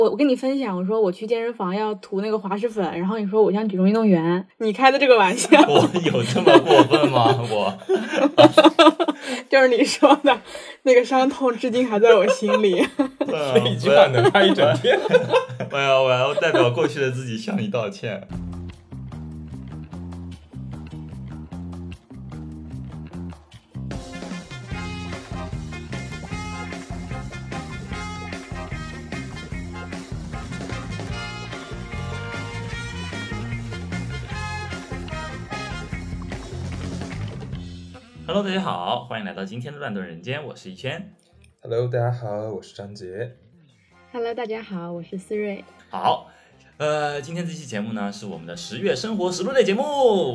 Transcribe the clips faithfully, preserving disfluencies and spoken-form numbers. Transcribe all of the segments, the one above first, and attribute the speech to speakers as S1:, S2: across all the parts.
S1: 我我跟你分享，我说我去健身房要涂那个滑石粉，然后你说我像举重运动员，你开的这个玩笑。
S2: 我有这么过分吗？我
S1: 就是你说的那个伤痛，至今还在我心里。
S3: 这一句话能拍一整天。
S2: 我要我要代表过去的自己向你道歉。Hello， 大家好，欢迎来到今天的乱炖人间，我是一轩。
S3: Hello， 大家好，我是张杰。
S1: Hello， 大家好，我是思睿。
S2: 好，呃，今天这期节目呢是我们的十月生活实录类节目，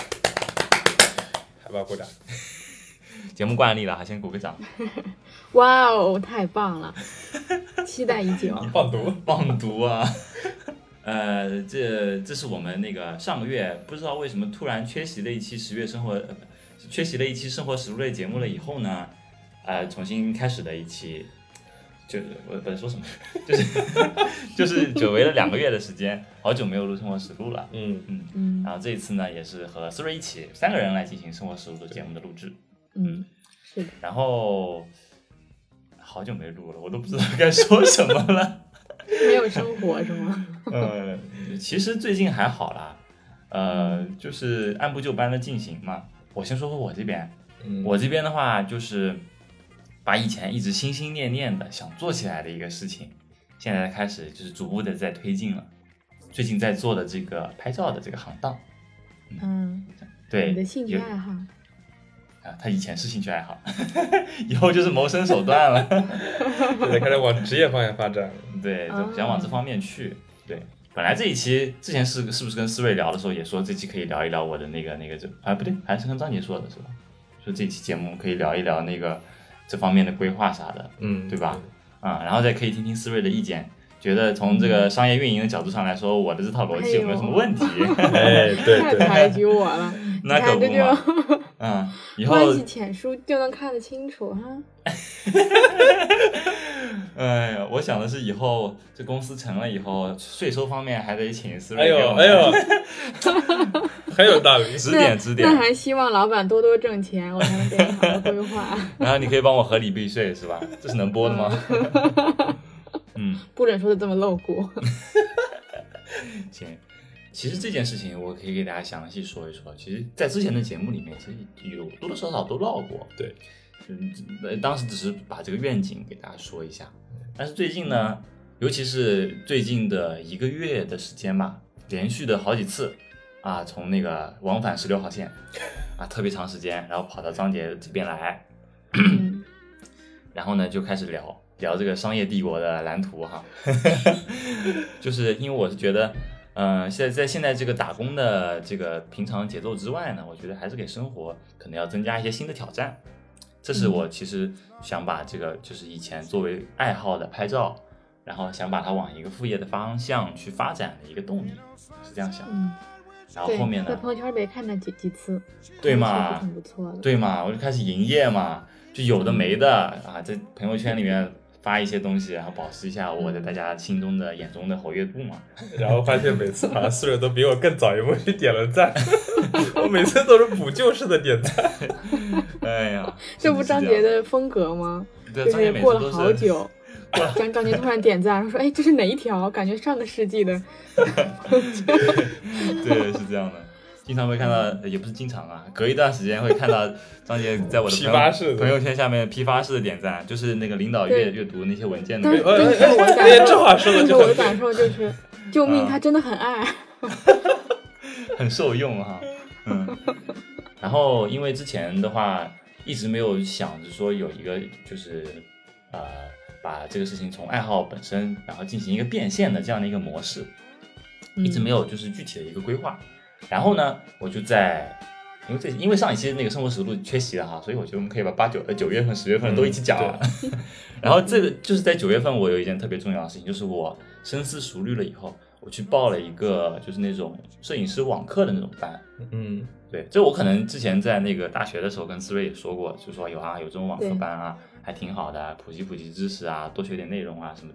S3: 海报鼓掌。
S2: 节目惯例了，先鼓个掌。
S1: 哇哦，太棒了，期待已久。
S3: 放毒，
S2: 放毒啊！呃，这这是我们那个上个月不知道为什么突然缺席了一期十月生活。呃缺席了一期生活实录类节目了以后呢，呃，重新开始的一期，就我不是说什么，就是就是久违了两个月的时间，好久没有录生活实录了，
S3: 嗯
S2: 嗯
S1: 嗯，
S2: 然后这一次呢，也是和思睿一起三个人来进行生活实录的节目的录制，
S1: 嗯，是的，
S2: 然后好久没录了，我都不知道该说什么了，
S1: 没有生活是吗？
S2: 呃，其实最近还好啦，呃，就是按部就班的进行嘛。我先说说我这边，
S3: 嗯、
S2: 我这边的话就是把以前一直心心念念的想做起来的一个事情，现在开始就是逐步的在推进了。最近在做的这个拍照的这个行当，
S1: 嗯，嗯
S2: 对，
S1: 你的兴趣爱好
S2: 啊，他以前是兴趣爱好，以后就是谋生手段了，
S3: 现在开始往职业方向发展了。
S2: 对，就想往这方面去，对。本来这一期之前是是不是跟思睿聊的时候也说这期可以聊一聊我的那个那个这啊不对，还是跟张杰说的是吧？说这期节目可以聊一聊那个这方面的规划啥的，
S3: 嗯，
S2: 对吧？啊、嗯，然后再可以听听思睿的意见，觉得从这个商业运营的角度上来说，我的这套逻辑有没有什么问题？
S3: 哎，对对，
S1: 太抬举我了，
S2: 那可不嘛。嗯，以后
S1: 关系浅疏就能看得清楚哈。
S2: 哎呀，我想的是以后这公司成了以后，税收方面还得请思睿
S3: 哎
S2: 给我们
S3: 呦哎呦，很有道理，
S2: 指点指点。
S1: 那还希望老板多多挣钱，我才能给你好好规划。
S2: 然后你可以帮我合理避税是吧？这是能播的吗？嗯，
S1: 不准说的这么露骨。
S2: 行，其实这件事情我可以给大家详细说一说。其实，在之前的节目里面，其实有多多少少都唠过。
S3: 对，
S2: 嗯，当时只是把这个愿景给大家说一下。但是最近呢，尤其是最近的一个月的时间吧，连续的好几次啊，从那个往返十六号线啊，特别长时间，然后跑到张杰这边来，
S1: 嗯、
S2: 然后呢就开始聊聊这个商业帝国的蓝图哈，就是因为我是觉得。嗯、呃，现在在现在这个打工的这个平常节奏之外呢，我觉得还是给生活可能要增加一些新的挑战。这是我其实想把这个就是以前作为爱好的拍照，然后想把它往一个副业的方向去发展的一个动力，是这样想的。
S1: 嗯，
S2: 然后后面呢，
S1: 在朋友圈里看到几几次，
S2: 对嘛，
S1: 挺不错的，
S2: 对嘛，我就开始营业嘛，就有的没的啊，在朋友圈里面。发一些东西，然后保持一下我在大家心中的、眼中的活跃度嘛。
S3: 然后发现每次好像四人都比我更早一步去点了赞，我每次都是补救式的点赞。
S2: 哎呀，
S1: 这不张杰的风格吗？
S2: 对，
S1: 就是过了好久，张张杰突然点赞，说：“哎，这是哪一条？感觉上个世纪的。”
S2: 对，是这样的。经常会看到，也不是经常啊，隔一段时间会看到张杰在我的朋友朋友圈下面批发式的点赞，就是那个领导阅阅读那些文件的。
S1: 对，但是我的感受，
S3: 这话说的，
S1: 我的感受就是，救命，他真的很爱，
S2: 很受用哈。嗯。然后因为之前的话，一直没有想着说有一个就是呃，把这个事情从爱好本身，然后进行一个变现的这样的一个模式，一直没有就是具体的一个规划。然后呢，我就在，因为这因为上一期那个生活实录缺席了哈，所以我觉得我们可以把八九呃九月份、十月份都一起讲了。嗯、然后这个就是在九月份，我有一件特别重要的事情，就是我深思熟虑了以后，我去报了一个就是那种摄影师网课的那种班。
S3: 嗯，
S2: 对，这我可能之前在那个大学的时候跟思睿也说过，就说有啊有这种网课班啊，还挺好的，普及普及知识啊，多学点内容啊什么的。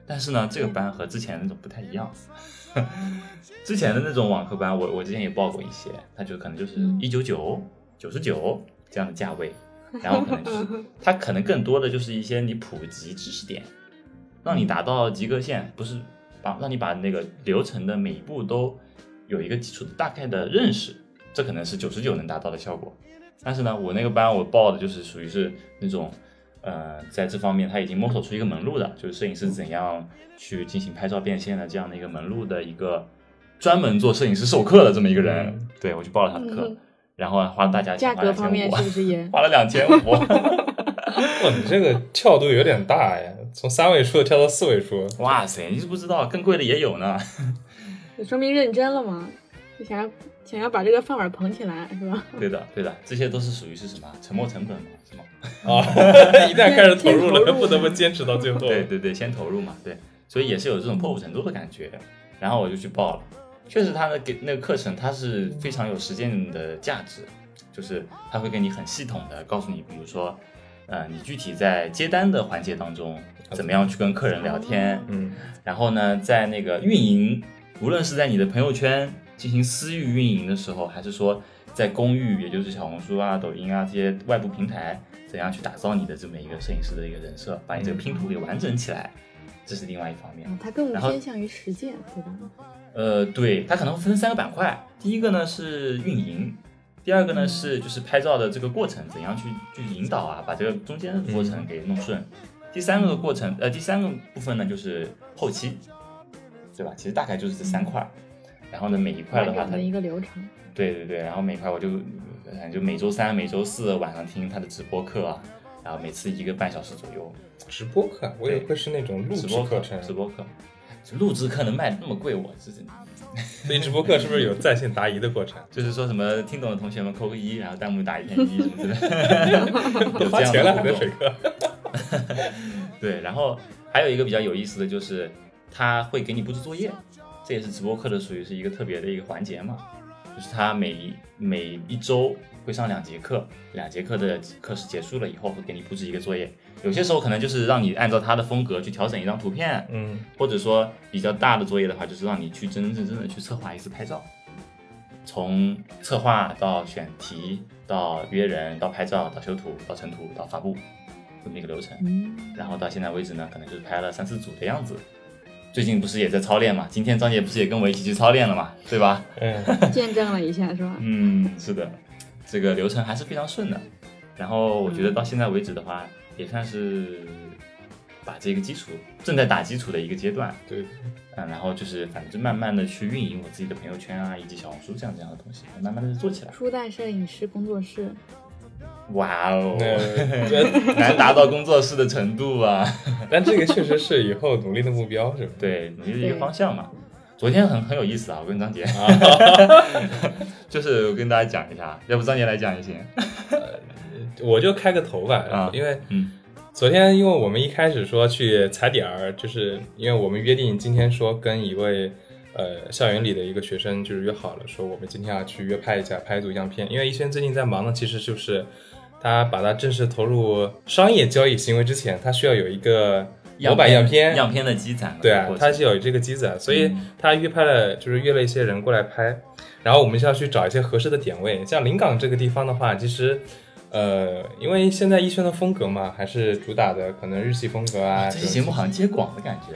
S2: 但是呢，这个班和之前那种不太一样。之前的那种网课班，我我之前也报过一些，它就可能就是一九九、九十九这样的价位，然后可能就是它可能更多的就是一些你普及知识点，让你达到及格线，不是把让你把那个流程的每一步都有一个基础的大概的认识，这可能是九十九能达到的效果。但是呢，我那个班我报的就是属于是那种。呃，在这方面他已经摸索出一个门路的，就是摄影师怎样去进行拍照变现的这样的一个门路的一个专门做摄影师授课的这么一个人，嗯、对我就报了他的课，嗯、然后花了大家
S1: 价格方面是不是也
S2: 花了两千五？哇，
S3: 你这个跳度有点大呀，从三位数跳到四位数。
S2: 哇塞，你是不知道，更贵的也有呢。
S1: 说明认真了嘛，就想要想要把这个饭碗捧起来，是吧？
S2: 对的，对的，这些都是属于是什么沉没成本嘛，是吗？
S3: 啊，一旦开始投入了，不得不坚持到最后。
S2: 对对对，先投入嘛，对，所以也是有这种破釜沉舟的感觉。然后我就去报了，确实他的给那个课程，它是非常有实践的价值，就是他会给你很系统的告诉你，比如说，呃，你具体在接单的环节当中，怎么样去跟客人聊天，
S3: 嗯，
S2: 然后呢，在那个运营，无论是在你的朋友圈进行私域运营的时候，还是说在公域，也就是小红书啊、抖音啊这些外部平台，怎样去打造你的这么一个摄影师的一个人设，把你这个拼图给完整起来，这是另外一方面。
S1: 它更偏向于实践，对吧？
S2: 呃，对，它可能分三个板块，第一个呢是运营，第二个呢是就是拍照的这个过程，怎样去去引导啊，把这个中间的过程给弄顺。第三个过程，呃，第三个部分呢就是后期，对吧？其实大概就是这三块。然后呢，每一块的话，它
S1: 的一个流程。
S2: 对对对，然后每块我就就每周三、每周四晚上听他的直播课啊，然后每次一个半小时左右。
S3: 直播课，我以为是那种录制课程。
S2: 直播课，录制课能卖那么贵，我这是。
S3: 所以直播课是不是有在线答疑的过程？
S2: 就是说什么听懂的同学们扣个一，然后弹幕打一片一什么的。
S3: 有花钱了还在水课。
S2: 对，然后还有一个比较有意思的就是，他会给你布置作业。这也是直播课的属于是一个特别的一个环节嘛，就是他每每一周会上两节课，两节课的课时结束了以后会给你布置一个作业，有些时候可能就是让你按照他的风格去调整一张图片，
S3: 嗯，
S2: 或者说比较大的作业的话，就是让你去真真正正的去策划一次拍照，从策划到选题到约人到拍照到修图到成图到发布这么一个流程，然后到现在为止呢，可能就是拍了三四组的样子。最近不是也在操练嘛？今天张姐不是也跟我一起去操练了嘛？对吧？
S3: 嗯，
S1: 见证了一下是吧？
S2: 嗯，是的，这个流程还是非常顺的。然后我觉得到现在为止的话，也算是把这个基础正在打基础的一个阶段。
S3: 对，
S2: 嗯，然后就是反正就慢慢的去运营我自己的朋友圈啊，以及小红书这样这样的东西，慢慢的做起来。
S1: 初代摄影师工作室。
S2: 哇哦，难达到工作室的程度啊！
S3: 但这个确实是以后努力的目标，是吧？
S2: 对，努力的一个方向嘛。昨天很很有意思啊，我跟张杰，就是我跟大家讲一下，要不张杰来讲也行。
S3: 我就开个头吧，
S2: 啊，
S3: 因为
S2: 嗯，
S3: 昨天因为我们一开始说去踩点儿，就是因为我们约定今天说跟一位。呃，校园里的一个学生就是约好了，说我们今天要去约拍一下，拍一组样片。因为一轩最近在忙的，其实就是他把他正式投入商业交易行为之前，他需要有一个模板样片，
S2: 样片的积攒。
S3: 对啊，他是有这个积攒，所以他约拍了，就是约了一些人过来拍。然后我们就要去找一些合适的点位，像临港这个地方的话，其实。呃，因为现在一轩的风格嘛，还是主打的可能日系风格啊。
S2: 这期节目好像接广的感觉。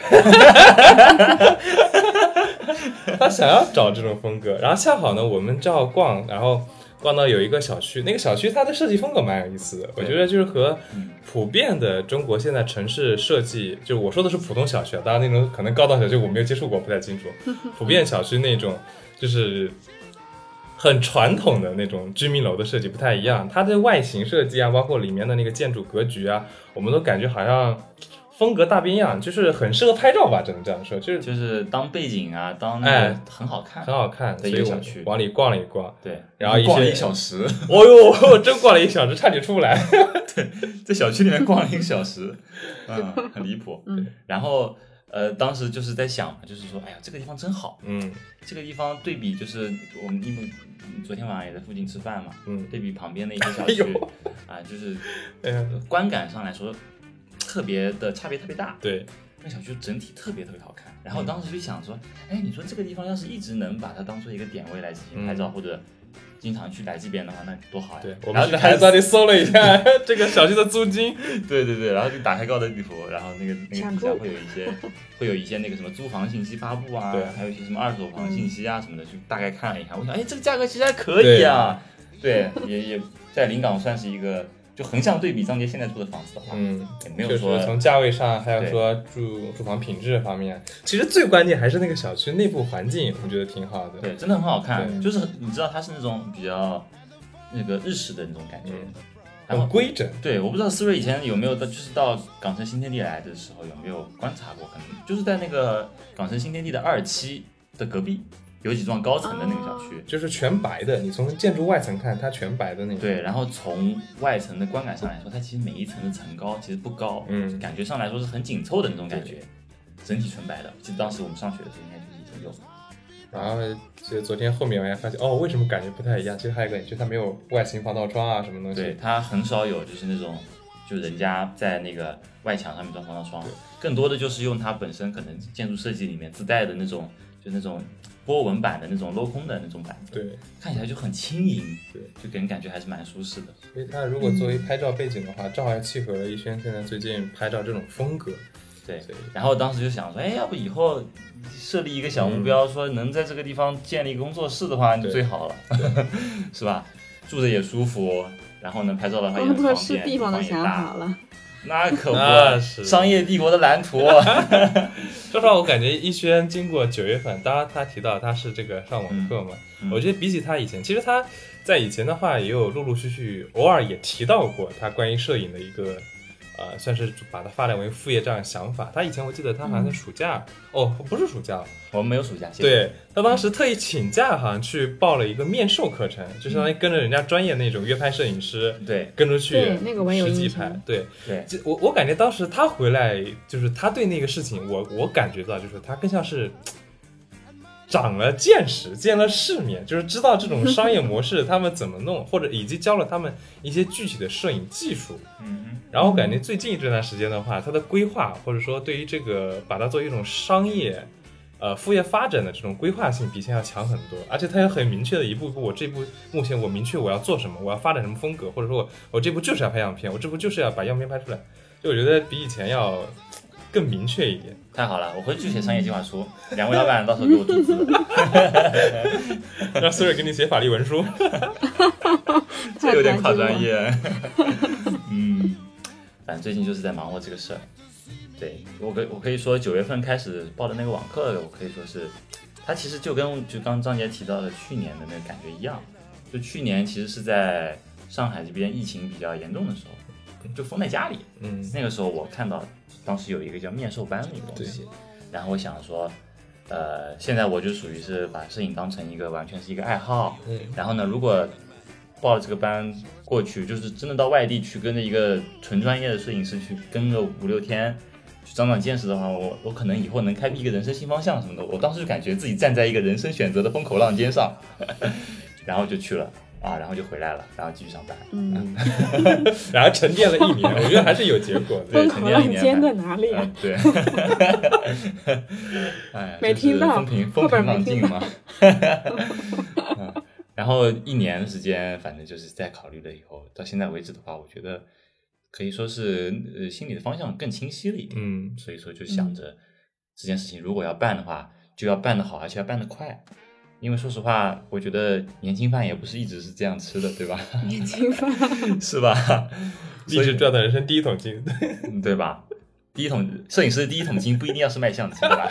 S3: 他想要找这种风格，然后恰好呢，我们正好逛，然后逛到有一个小区，那个小区它的设计风格蛮有意思的，我觉得就是和普遍的中国现在城市设计，就我说的是普通小区啊，当然那种可能高档小区我没有接触过，不太清楚。普遍小区那种就是。很传统的那种居民楼的设计不太一样，它的外形设计啊，包括里面的那个建筑格局啊，我们都感觉好像风格大变样，就是很适合拍照吧，只能这样说，就是
S2: 就是当背景啊，当那个很好看，
S3: 哎、很好看
S2: 的一个小区，
S3: 往里逛了一逛，
S2: 对，
S3: 然后一
S2: 逛了一小时，
S3: 哦呦，我真逛了一小时，差点出不来，
S2: 对，在小区里面逛了一个小时，嗯，很离谱，
S1: 嗯，
S2: 然后。呃，当时就是在想，就是说，哎呀，这个地方真好，
S3: 嗯，
S2: 这个地方对比就是我们因为昨天晚上也在附近吃饭嘛，
S3: 嗯，
S2: 对比旁边的一些小区，啊、呃，就是，呃，观感上来说特别的差别特别大，
S3: 对，
S2: 那小区整体特别特别好看。然后当时就想说，哎，你说这个地方要是一直能把它当做一个点位来进行拍照，嗯、或者经常去来这边的话，那多好呀！
S3: 对，我们还专门搜了一下这个小区的租金，
S2: 对对对，然后就打开高德地图，然后那个那个底下会有一些会有一些那个什么租房信息发布啊，还有一些什么二手房信息啊什么的，就大概看了一看，我想，哎，这个价格其实还可以啊，对，对也也在临港算是一个。就横向对比张杰现在住的房子的话，
S3: 嗯，
S2: 也没有说
S3: 从价位上，还有说住住房品质方面，其实最关键还是那个小区内部环境，我觉得挺好的。
S2: 对，真的很好看，就是你知道它是那种比较那个日式的那种感觉，
S3: 嗯、然后规整。
S2: 对，我不知道思睿以前有没有到，就是到港城新天地来的时候有没有观察过，可能就是在那个港城新天地的二期的隔壁。有几幢高层的那个小区、
S3: 哦、就是全白的，你从建筑外层看它全白的那种。
S2: 对，然后从外层的观感上来说，它其实每一层的层高其实不高，
S3: 嗯，
S2: 感觉上来说是很紧凑的那种感觉，整体纯白的。记得当时我们上学的时候应该就是这种。
S3: 然后其实昨天后面我还发现，哦，为什么感觉不太一样？其实还有一个，就是它没有外形防盗窗啊，什么东西。
S2: 对，它很少有就是那种，就人家在那个外墙上面装防盗窗，更多的就是用它本身可能建筑设计里面自带的那种，就那种。波纹板的那种镂空的那种板子，
S3: 对，
S2: 看起来就很轻盈，
S3: 对，
S2: 就给人感觉还是蛮舒适的。
S3: 所以它如果作为拍照背景的话，正好契合了逸轩现在最近拍照这种风格。
S2: 对，然后当时就想说，哎，要不以后设立一个小目标，嗯、说能在这个地方建立一个工作室的话，就最好了，是吧？住着也舒服，然后呢，拍照的话也很方便，
S1: 工作室地方都想好了。
S2: 那可不，是商业帝国的蓝图。
S3: 说实话，我感觉逸轩经过九月份，当然他提到他是这个上网课嘛，嗯嗯、我觉得比起他以前，其实他在以前的话也有陆陆续续偶尔也提到过他关于摄影的一个，呃，算是把它发展为副业这样的想法。他以前我记得他好像在暑假，嗯、哦，不是暑假，
S2: 我们没有暑假。
S3: 对，他当时特意请假，好像去报了一个面授课程，就相当于跟着人家专业那种约拍摄影师，
S2: 对，
S3: 跟着去
S1: 那个我有
S3: 实际拍，对
S2: 对。
S3: 我我感觉当时他回来，就是他对那个事情，我我感觉到就是他更像是长了见识，见了世面，就是知道这种商业模式他们怎么弄，或者以及教了他们一些具体的摄影技术。
S2: 嗯。
S3: 然后我感觉最近这段时间的话，他的规划或者说对于这个把它作为一种商业。呃，副业发展的这种规划性比以前要强很多，而且它有很明确的一步一步，我这步目前我明确我要做什么，我要发展什么风格，或者说我我这步就是要拍样片，我这步就是要把样片拍出来，就我觉得比以前要更明确一点。
S2: 太好了，我回去写商业计划书，两位老板到时候给我注资，
S3: 让思睿给你写法律文书，
S2: 这有点跨专业。嗯，反正最近就是在忙活这个事儿。对，我可我可以说九月份开始报的那个网课，我可以说是，它其实就跟就刚张杰提到的去年的那个感觉一样，就去年其实是在上海这边疫情比较严重的时候，就封在家里，
S3: 嗯，
S2: 那个时候我看到当时有一个叫面授班的一个东西，然后我想说，呃，现在我就属于是把摄影当成一个完全是一个爱好，
S3: 嗯，
S2: 然后呢，如果报了这个班过去，就是真的到外地去跟着一个纯专业的摄影师去跟个五六天。去长长见识的话，我我可能以后能开辟一个人生新方向什么的。我当时就感觉自己站在一个人生选择的风口浪尖上，然后就去了啊，然后就回来了，然后继续上班，
S1: 嗯，
S3: 然后沉淀了一年，我觉得还是有结果的。
S1: 风口浪尖在哪里啊？
S2: 嗯、对，哎，
S1: 没听到，
S2: 风平风平浪静嘛。嗯，然后一年的时间，反正就是在考虑了以后，到现在为止的话，我觉得。可以说是呃心里的方向更清晰了一点，
S3: 嗯，
S2: 所以说就想着这件事情如果要办的话，就要办得好，而且要办得快。因为说实话，我觉得年轻饭也不是一直是这样吃的，对吧？
S1: 年轻饭
S2: 是吧？
S3: 励志赚到人生第一桶金，
S2: 对吧？第一桶摄影师的第一桶金不一定要是卖相机，对吧？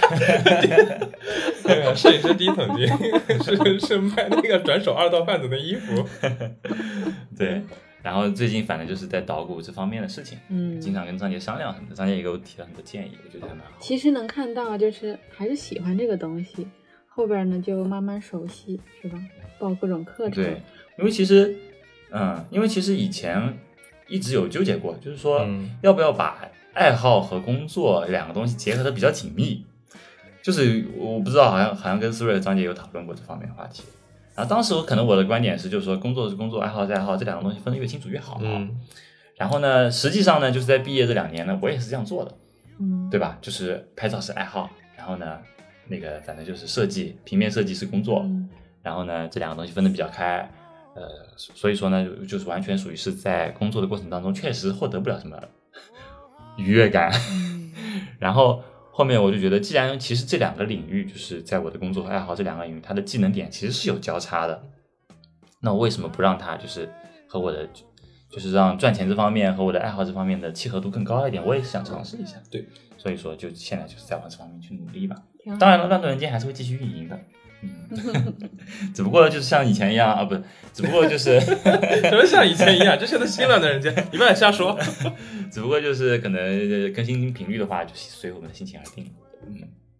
S3: 摄影师第一桶金是是卖那个转手二道贩子的衣服，
S2: 对。然后最近反正就是在捣鼓这方面的事情，
S1: 嗯，
S2: 经常跟张杰商量什么的，张杰也给我提了很多建议，我觉得还蛮好。
S1: 其实能看到就是还是喜欢这个东西，后边呢就慢慢熟悉，是吧？报各种课程。
S2: 对，因为其实，嗯，因为其实以前一直有纠结过，就是说、
S3: 嗯、
S2: 要不要把爱好和工作两个东西结合的比较紧密。就是我不知道，好像好像跟思睿和张杰有讨论过这方面的话题。然后当时我可能我的观点是，就是说工作是工作，爱好是爱好，这两个东西分得越清楚越好。
S3: 嗯。
S2: 然后呢，实际上呢，就是在毕业这两年呢，我也是这样做的。
S1: 嗯，
S2: 对吧？就是拍照是爱好，然后呢，那个反正就是设计，平面设计是工作，
S1: 嗯
S2: 然后呢，这两个东西分得比较开，呃，所以说呢，就是完全属于是在工作的过程当中，确实获得不了什么愉悦感。
S1: 嗯
S2: 然后后面我就觉得，既然其实这两个领域，就是在我的工作和爱好这两个领域，它的技能点其实是有交叉的，那我为什么不让它就是和我的，就是让赚钱这方面和我的爱好这方面的契合度更高一点？我也是想尝试一下。
S3: 对，
S2: 所以说就现在就是在往这方面去努力吧。
S1: 挺好
S2: 当然了，乱炖人间还是会继续运营的。嗯，只不过就是像以前一样啊，不，只不过就是
S3: 怎么像以前一样，这现在新乱的人家，你不要瞎说。
S2: 只不过就是可能更新频率的话，就随我们的心情而定。嗯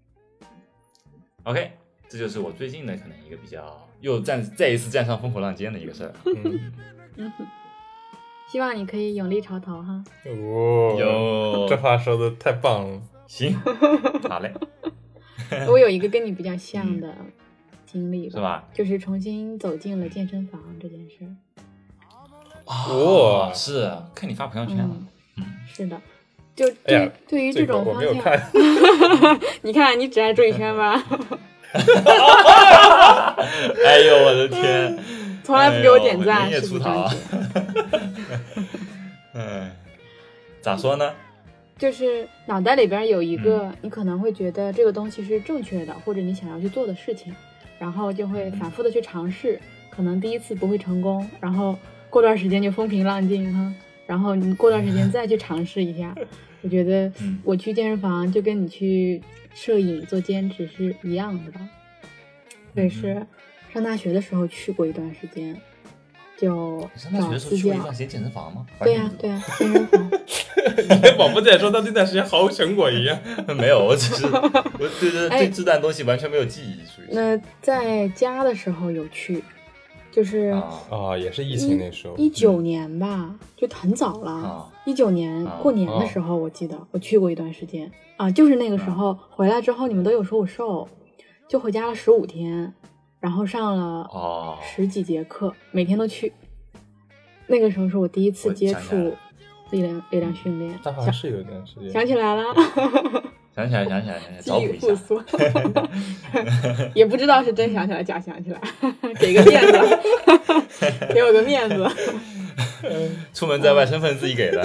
S2: ，OK， 这就是我最近的可能一个比较又站再一次站上风口浪尖的一个事儿。
S3: 嗯，
S1: 嗯哼，希望你可以永历潮头哈。
S3: 哦，
S2: 有
S3: 这话说的太棒了。
S2: 行，好嘞，
S1: 我有一个跟你比较像的经历吧，
S2: 是吧？
S1: 就是重新走进了健身房这件事。
S2: 哦，是看你发朋友圈了。
S1: 嗯，是的，就对、
S3: 哎呀
S1: 对于这种方向，
S3: 我没有看。
S1: 你看你只爱周宇轩吧，
S2: 哎呦我的天，
S1: 从来不给我点赞，
S2: 哎呦
S1: 是不是
S2: 我连夜出逃
S1: 张姐？
S2: 嗯，咋说呢？
S1: 就是脑袋里边有一个、
S2: 嗯
S1: 你可能会觉得这个东西是正确的，或者你想要去做的事情，然后就会反复的去尝试，可能第一次不会成功，然后过段时间就风平浪静哈，然后你过段时间再去尝试一下。我觉得我去健身房就跟你去摄影做兼职是一样的吧。我也是上大学的时候去过一段时间，就
S2: 上大学
S1: 找
S2: 的时候
S1: 私教
S2: 去过一段。时间健身房吗？
S1: 对呀、对呀、健身房。
S3: 你宝宝在说他那段时间毫无成果一样。
S2: 没有，我只是我对这
S1: 哎
S2: 对这段东西完全没有记忆，属于是
S1: 那在家的时候有去，就是
S2: 啊
S3: 啊，也是疫情那时候。
S1: 一九年吧，就很早了
S2: 啊。
S1: 一九年
S2: 啊
S1: 过年的时候，我记得我去过一段时间啊，就是那个时候回来之后，你们都有说我瘦，就回家了十五天，然后上了
S2: 哦
S1: 十几节课，每天都去。那个时候是我第一次接
S2: 我想起来了
S1: 触力量力量训练，
S3: 他好像是有一段时间。
S1: 想起来了。
S2: 想起来，想起来，想起来，
S1: 记
S2: 找补一下。
S1: 忆复苏，也不知道是真想起来假想起来，给个面子，给我个面子。
S2: 出门在外，身份自己给的。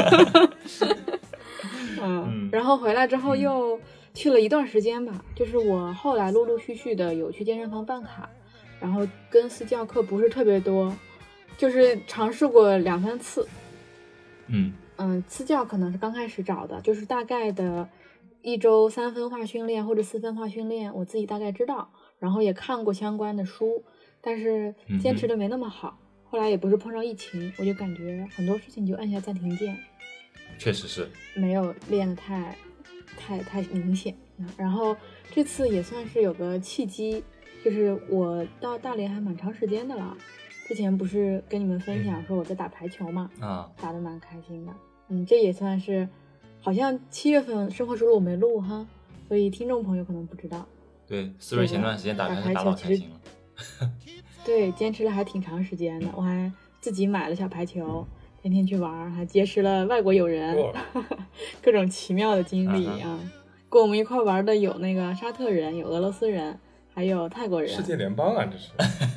S1: 嗯，然后回来之后又去了一段时间吧，就是我后来陆陆续续的有去健身房办卡，然后跟私教课不是特别多，就是尝试过两三次。
S2: 嗯
S1: 嗯，私教可能是刚开始找的，就是大概的一周三分化训练或者四分化训练，我自己大概知道，然后也看过相关的书，但是坚持的没那么好。嗯、后来也不是碰上疫情，我就感觉很多事情就按下暂停键，
S2: 确实是
S1: 没有练得太太太明显。然后这次也算是有个契机，就是我到大连还蛮长时间的了。之前不是跟你们分享说我在打排球嘛，
S2: 啊，
S1: 打得蛮开心的。嗯，这也算是，好像七月份生活之路我没录哈，所以听众朋友可能不知道。
S2: 对，思睿前段时间打排球打到开心了。
S1: 对，坚持了还挺长时间的，我还自己买了小排球，天天去玩，还结识了外国友人，各种奇妙的经历啊、嗯！跟我们一块玩的有那个沙特人，有俄罗斯人。还有泰国人，
S3: 世界联邦啊，这是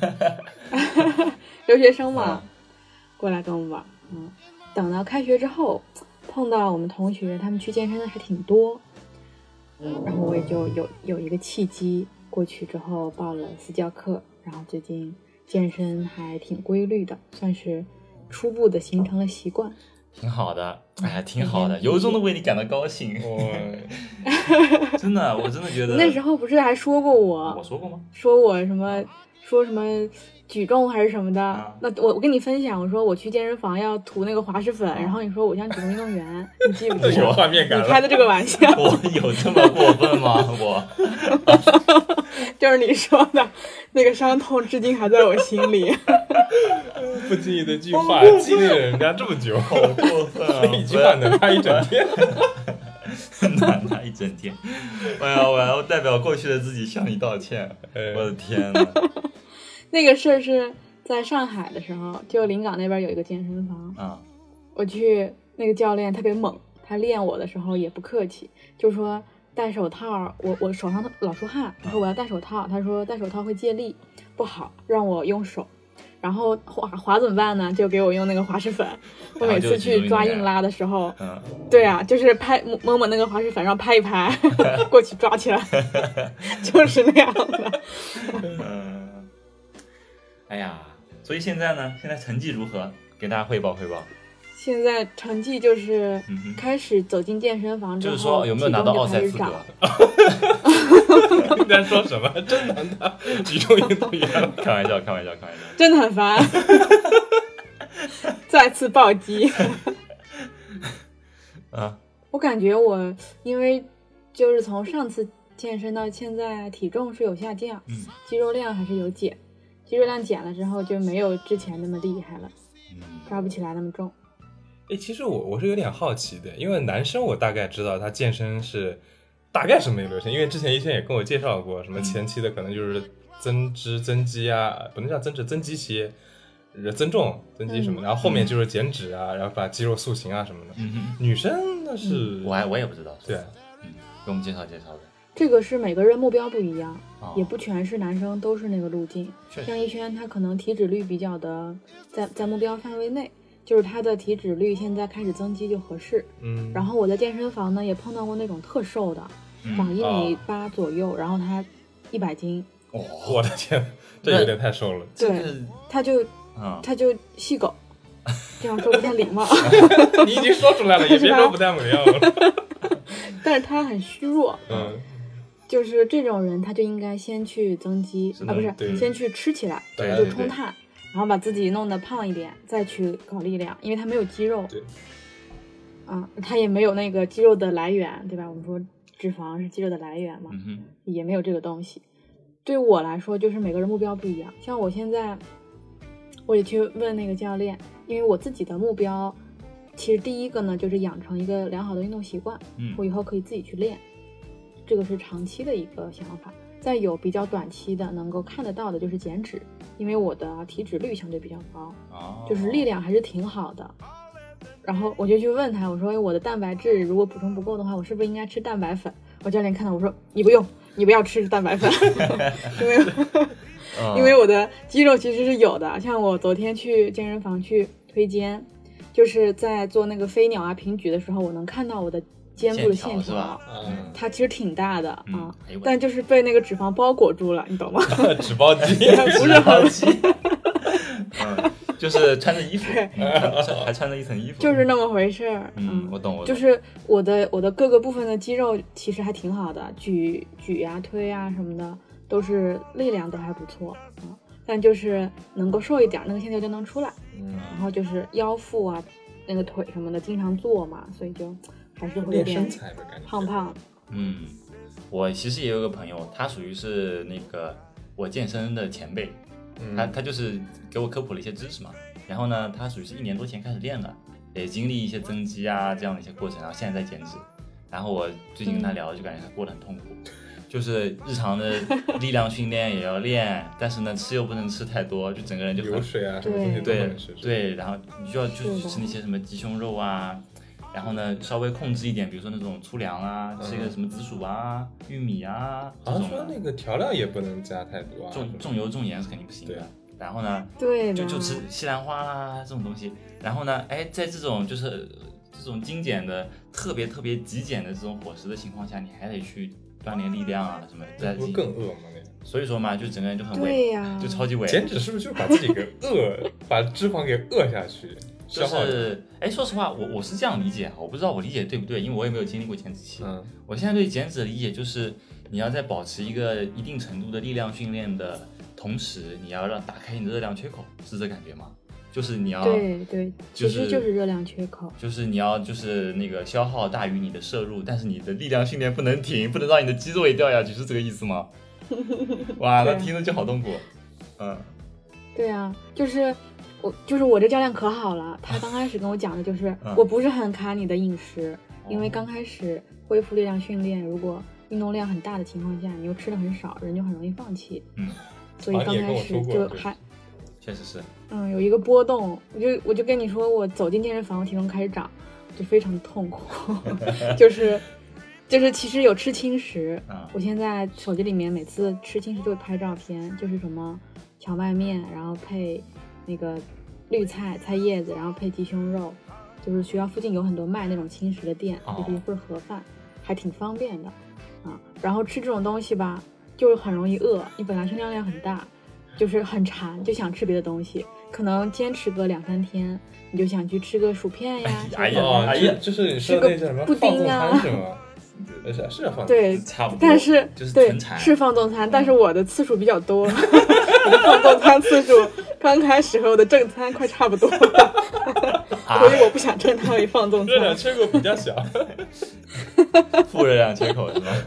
S1: 留学生嘛，嗯、过来跟我们玩。嗯，等到开学之后，碰到我们同学，他们去健身的还挺多，然后我也就有有一个契机，过去之后报了私教课，然后最近健身还挺规律的，算是初步的形成了习惯。
S2: 挺好的，哎呀，挺好的，由衷的为你感到高兴。真的，我真的觉得
S1: 那时候不是还说过我，
S2: 我说过吗？
S1: 说我什么，说什么举重还是什么的。
S2: 啊、
S1: 那我我跟你分享，我说我去健身房要涂那个滑石粉，啊、然后你说我像举重运动员，你记不记得？
S3: 有画面感了。
S1: 你开的这个玩笑，
S2: 我有这么过分吗？我
S1: 就是你说的那个伤痛，至今还在我心里。
S3: 不经意的一句话激励了人家这么久，
S2: 好过分啊！
S3: 一句话能拍一整天，
S2: 暖他一整天。我要我要代表过去的自己向你道歉。
S3: 哎、
S2: 我的天哪！
S1: 那个事儿是在上海的时候，就临港那边有一个健身房
S2: 啊，
S1: 我去那个教练特别猛， 他练我的时候也不客气，就说戴手套，我我手上老出汗，然后我要戴手套，他说戴手套会借力，不好，让我用手。然后滑滑怎么办呢？就给我用那个滑石粉。我每次去抓硬拉的时候，
S2: 嗯，
S1: 对啊，就是拍摸摸那个滑石粉，然后拍一拍，过去抓起来，就是那样的。
S2: 嗯，哎呀，所以现在呢，现在成绩如何？给大家汇报汇报。
S1: 现在成绩就是开始走进健身房之后，
S2: 就是说有没有拿到奥赛资格？
S3: 你在说什么？真难的举重运动员？
S2: 开玩笑，开玩笑，开玩笑，
S1: 真的很烦。再次暴击。
S2: 啊！
S1: 我感觉我因为就是从上次健身到现在，体重是有下降，
S2: 嗯，
S1: 肌肉量还是有减，肌肉量减了之后就没有之前那么厉害了，
S2: 嗯，
S1: 抓不起来那么重。
S3: 哎，其实我我是有点好奇的，因为男生我大概知道他健身是大概什么一个流程，因为之前医生也跟我介绍过，什么前期的可能就是增脂增肌啊，不能叫增脂增肌期，增重增肌什么，
S1: 嗯、
S3: 然后后面就是减脂啊，然后把肌肉塑形啊什么的。
S2: 嗯、
S3: 女生那是、
S2: 嗯、我还我也不知道，
S3: 对，
S2: 嗯，给我们介绍介绍的。
S1: 这个是每个人目标不一样，
S2: 哦、
S1: 也不全是男生都是那个路径。像一轩他可能体脂率比较的在在目标范围内。就是他的体脂率现在开始增肌就合适，
S3: 嗯，
S1: 然后我在健身房呢也碰到过那种特瘦的，
S2: 嗯、
S1: 长一米八左右，哦、然后他一百斤，
S3: 哦，我的天，这有点太瘦了。
S1: 对，他就、
S2: 嗯、
S1: 他就细狗，这样说不太礼貌。
S3: 你已经说出来了，也别说不太礼貌了。
S1: 但是他很虚弱，
S3: 嗯，
S1: 就是这种人他就应该先去增肌啊，不是，先去吃起来，
S2: 对
S1: 就冲碳。然后把自己弄得胖一点，再去搞力量，因为他没有肌肉，
S3: 对，
S1: 啊，他也没有那个肌肉的来源，对吧？我们说脂肪是肌肉的来源嘛，
S2: 嗯、
S1: 也没有这个东西。对我来说，就是每个人目标不一样。像我现在，我也去问那个教练，因为我自己的目标，其实第一个呢，就是养成一个良好的运动习惯，
S2: 嗯，
S1: 我以后可以自己去练，这个是长期的一个想法。再有比较短期的能够看得到的就是减脂，因为我的体脂率相对比较高，
S2: 哦，
S1: 就是力量还是挺好的。然后我就去问他，我说我的蛋白质如果补充不够的话，我是不是应该吃蛋白粉？我教练看到我说你不用，你不要吃蛋白粉，因为因为我的肌肉其实是有的。像我昨天去健身房去推肩，就是在做那个飞鸟啊平举的时候，我能看到我的肩部的线条，
S2: 嗯，
S1: 它其实挺大的、
S2: 嗯、
S1: 啊，但就是被那个脂肪包裹住了，你懂吗？
S3: 纸包肌，
S1: 不是很肌，
S2: 嗯，就是穿着衣服，还穿着一层衣服，
S1: 就是那么回事儿。
S2: 嗯，
S1: 嗯
S2: 我懂，我懂。
S1: 就是我的我的各个部分的肌肉其实还挺好的，举举啊、推啊什么的，都是力量都还不错啊、嗯。但就是能够瘦一点，那个线条就能出来。
S3: 嗯，
S1: 然后就是腰腹啊、那个腿什么的，经常做嘛，所以就。还是会有点胖胖。
S2: 嗯，我其实也有个朋友，他属于是那个我健身的前辈，
S3: 嗯、
S2: 他他就是给我科普了一些知识嘛。然后呢，他属于是一年多前开始练的，也经历一些增肌啊这样的一些过程，然后现在在减脂。然后我最近跟他聊，就感觉他过得很痛苦，嗯、就是日常的力量训练也要练，但是呢吃又不能吃太多，就整个人就很
S3: 油水啊什么东西都不能吃。
S2: 对，然后你就要就吃那些什么鸡胸肉啊。然后呢，稍微控制一点，比如说那种粗粮啊，吃一个什么紫薯啊、嗯、玉米啊这种。
S3: 好像说那个调料也不能加太多啊，
S2: 重重油重盐是肯定不行的。然后呢，
S1: 对，
S2: 就就吃西兰花啦这种东西。然后呢，哎，在这种就是这种精简的、特别特别极简的这种伙食的情况下，你还得去锻炼力量啊什么，
S3: 那不是更饿吗？那
S2: 所以说嘛，就整个人就很
S1: 萎，对呀，
S2: 就超级萎。
S3: 减脂是不是就是把自己给饿，把脂肪给饿下去？
S2: 就是，哎，说实话，我我是这样理解啊，我不知道我理解对不对，因为我也没有经历过减脂期。
S3: 嗯，
S2: 我现在对减脂的理解就是，你要在保持一个一定程度的力量训练的同时，你要让打开你的热量缺口，是这感觉吗？就是你要
S1: 对对，
S2: 就是、
S1: 其实就是热量缺口，
S2: 就是你要就是那个消耗大于你的摄入，但是你的力量训练不能停，不能让你的肌肉也掉下去，是这个意思吗？哇，那听着就好痛苦。嗯，
S1: 对啊，就是我就是我这教练可好了，他刚开始跟我讲的就是、嗯、我不是很卡你的饮食，
S2: 哦、
S1: 因为刚开始恢复力量训练，如果运动量很大的情况下，你又吃的很少，人就很容易放弃。
S2: 嗯，
S1: 所以刚开始就还。
S2: 确实是，
S1: 嗯，有一个波动，我就我就跟你说，我走进健身房，我体重开始涨， 就非常痛苦，就是就是其实有吃轻食，
S2: 啊、
S1: 我现在手机里面每次吃轻食就会拍照片，就是什么荞麦面，然后配那个绿菜菜叶子，然后配鸡胸肉，就是学校附近有很多卖那种轻食的店，
S2: 哦、
S1: 就是一份盒饭，还挺方便的啊。然后吃这种东西吧，就是很容易饿，你本来生产量很大，就是很馋，就想吃别的东西，可能坚持个两三天，你就想去吃个薯片呀，
S2: 哎呀
S3: 哦，
S2: 哎呀，
S3: 就是你说的那叫什么
S1: 布丁啊
S3: 放纵餐是吗？是是放纵餐，
S1: 对，
S2: 差不多，
S1: 但是
S2: 就是
S1: 对
S2: 纯馋
S1: 是放纵餐，但是我的次数比较多，我的放纵餐次数刚开始和我的正餐快差不多了，
S2: 啊、
S1: 所以我不想称它为放纵
S3: 热量
S1: 餐。
S3: 缺口比较小，
S2: 负热量缺口是吧？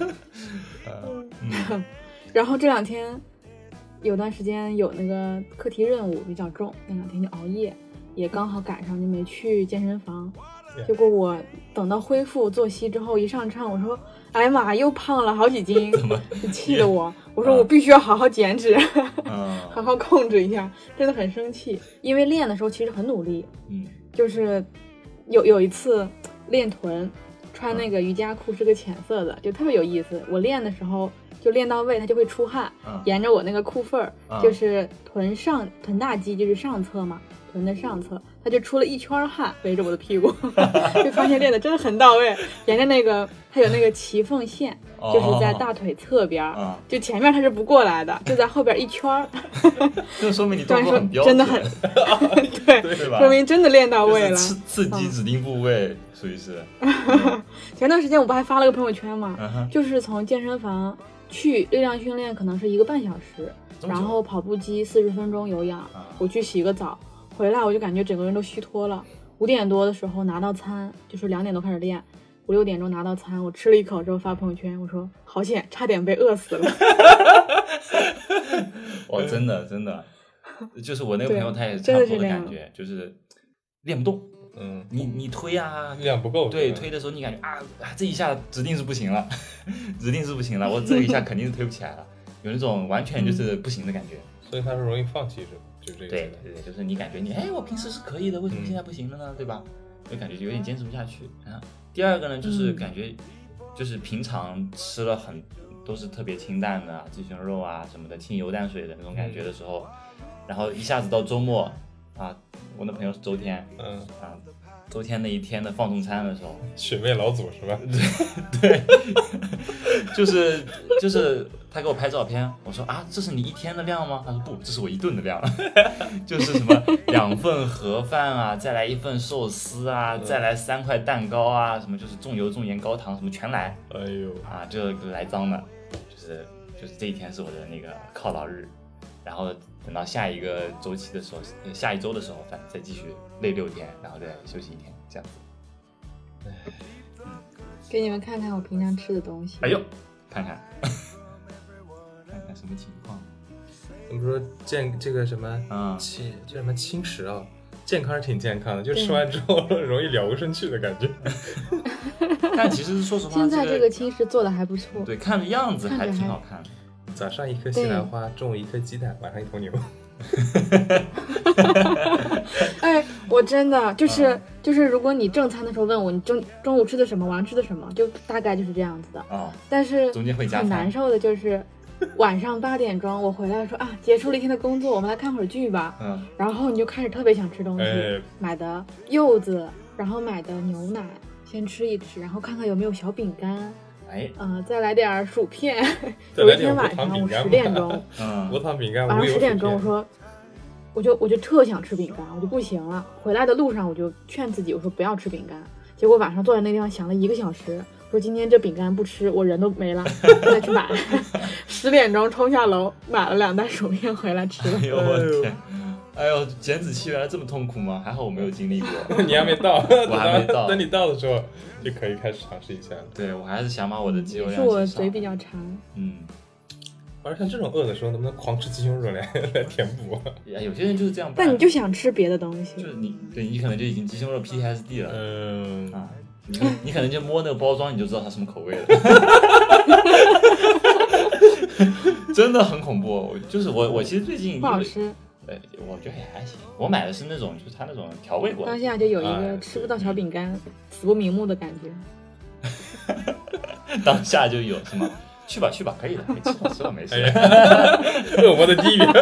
S1: 嗯，然后这两天有段时间有那个课题任务比较重，那两天就熬夜，也刚好赶上就没去健身房。结果我等到恢复作息之后一上秤，我说哎呀妈，又胖了好几斤，气得我，我说我必须要好好减脂，
S2: 嗯、
S1: 好好控制一下，真的很生气。因为练的时候其实很努力，
S2: 嗯，
S1: 就是有有一次练臀，穿那个瑜伽裤是个浅色的，就特别有意思。我练的时候就练到位，它就会出汗，
S2: 嗯、
S1: 沿着我那个裤缝儿，
S2: 嗯、
S1: 就是臀上臀大肌就是上侧嘛。臀的上侧，它就出了一圈汗围着我的屁股，就发现练的真的很到位。沿着那个，它有那个脐缝线，
S2: 哦、
S1: 就是在大腿侧边，
S2: 哦、
S1: 就前面它是不过来的，就在后边一圈。
S2: 这说明你动作很标
S1: 准，真的很对，
S2: 对吧？
S1: 说明真的练到位了。
S2: 就是刺激指定部位，属于是。
S1: 前段时间我不还发了个朋友圈嘛，
S2: 嗯、
S1: 就是从健身房去力量训练，可能是一个半小时，然后跑步机四十分钟有氧，
S2: 啊、
S1: 我去洗个澡。回来我就感觉整个人都虚脱了。五点多的时候拿到餐，就是两点多开始练，五六点钟拿到餐，我吃了一口之后发朋友圈，我说好险，差点被饿死了。
S2: 哇，真的真的，就是我那个朋友他也是差不多的感觉，就是练不动。
S3: 嗯，
S2: 你你推啊，
S3: 力量不够。
S2: 对，推的时候你感觉啊，这一下指定是不行了，指定是不行了，我这一下肯定是推不起来了，有那种完全就是不行的感觉。
S3: 所以他是容易放弃是吧？就这个
S2: 对对对，就是你感觉你哎，我平时是可以的，为什么现在不行了呢？嗯、对吧？就感觉有点坚持不下去啊。第二个呢，就是感觉就是平常吃了很都是特别清淡的鸡胸肉啊什么的，清油淡水的那种感觉的时候，嗯、然后一下子到周末啊，我那朋友是周天，
S3: 嗯
S2: 啊，周天那一天的放纵餐的时候，
S3: 血妹老祖是吧？
S2: 对对，就是就是。他给我拍照片，我说啊，这是你一天的量吗？他说不，这是我一顿的量，就是什么两份盒饭啊，再来一份寿司啊，再来三块蛋糕啊，什么就是重油重盐高糖什么全来，
S3: 哎呦
S2: 啊，就来脏的，就是就是这一天是我的那个犒劳日，然后等到下一个周期的时候，下一周的时候，反正再继续累六天，然后再休息一天，这样子。
S1: 给你们看看我平常吃的东西。
S2: 哎呦，看看。看看什么情况？
S3: 我们说健这个什么
S2: 啊，
S3: 轻这什么轻食啊，健康是挺健康的，就吃完之后容易了无生趣的感觉。
S2: 但其实说实话，
S1: 现在这个轻食做的还不错，
S2: 对，看着样子还挺好看的。
S3: 早上一颗西兰花，中午一颗鸡蛋，晚上一头牛。
S1: 哎，我真的就是、嗯、就是，如果你正餐的时候问我你中中午吃的什么，晚上吃的什么，就大概就是这样子的啊、
S2: 哦。
S1: 但是
S2: 中间会加
S1: 很难受的就是晚上八点钟我回来说啊，结束了一天的工作，我们来看会儿剧吧。
S2: 嗯。
S1: 然后你就开始特别想吃东西，
S3: 哎、
S1: 买的柚子，然后买的牛奶，先吃一吃，然后看看有没有小饼干。
S2: 哎，
S1: 呃，再来点薯片。有一天晚上我十点钟，
S3: 嗯，无糖饼干，
S1: 晚上十点钟我说。我就我就特想吃饼干，我就不行了。回来的路上我就劝自己，我说不要吃饼干。结果晚上坐在那地方想了一个小时，说今天这饼干不吃，我人都没了，再去买。十点钟冲下楼买了两袋薯片回来吃了。
S2: 哎呦我天！哎呦，减脂期原来这么痛苦吗？还好我没有经历过。
S3: 你还没到，
S2: 我还没到。
S3: 等你到的时候就可以开始尝试一下。
S2: 对，我还是想把我的肌肉量
S1: 是我嘴比较馋。
S2: 嗯。
S3: 而像这种饿的时候，能不能狂吃鸡胸肉来来填补？
S2: 呀，有些人就是这样。
S1: 但你就想吃别的东西，
S2: 就是你对你可能就已经鸡胸肉 P T S D 了。
S3: 嗯
S2: 啊，你你可能就摸那个包装，你就知道它什么口味了。真的很恐怖。我就是我我其实最近
S1: 不好吃。
S2: 呃，我觉得也还行。我买的是那种，就是它那种调味过的。
S1: 当下就有一
S3: 哎
S1: 个吃不到小饼干、死不瞑目的感觉。
S2: 当下就有是吗？去吧去吧，可以的，没吃吧吃吧没事。
S3: 恶魔的地狱。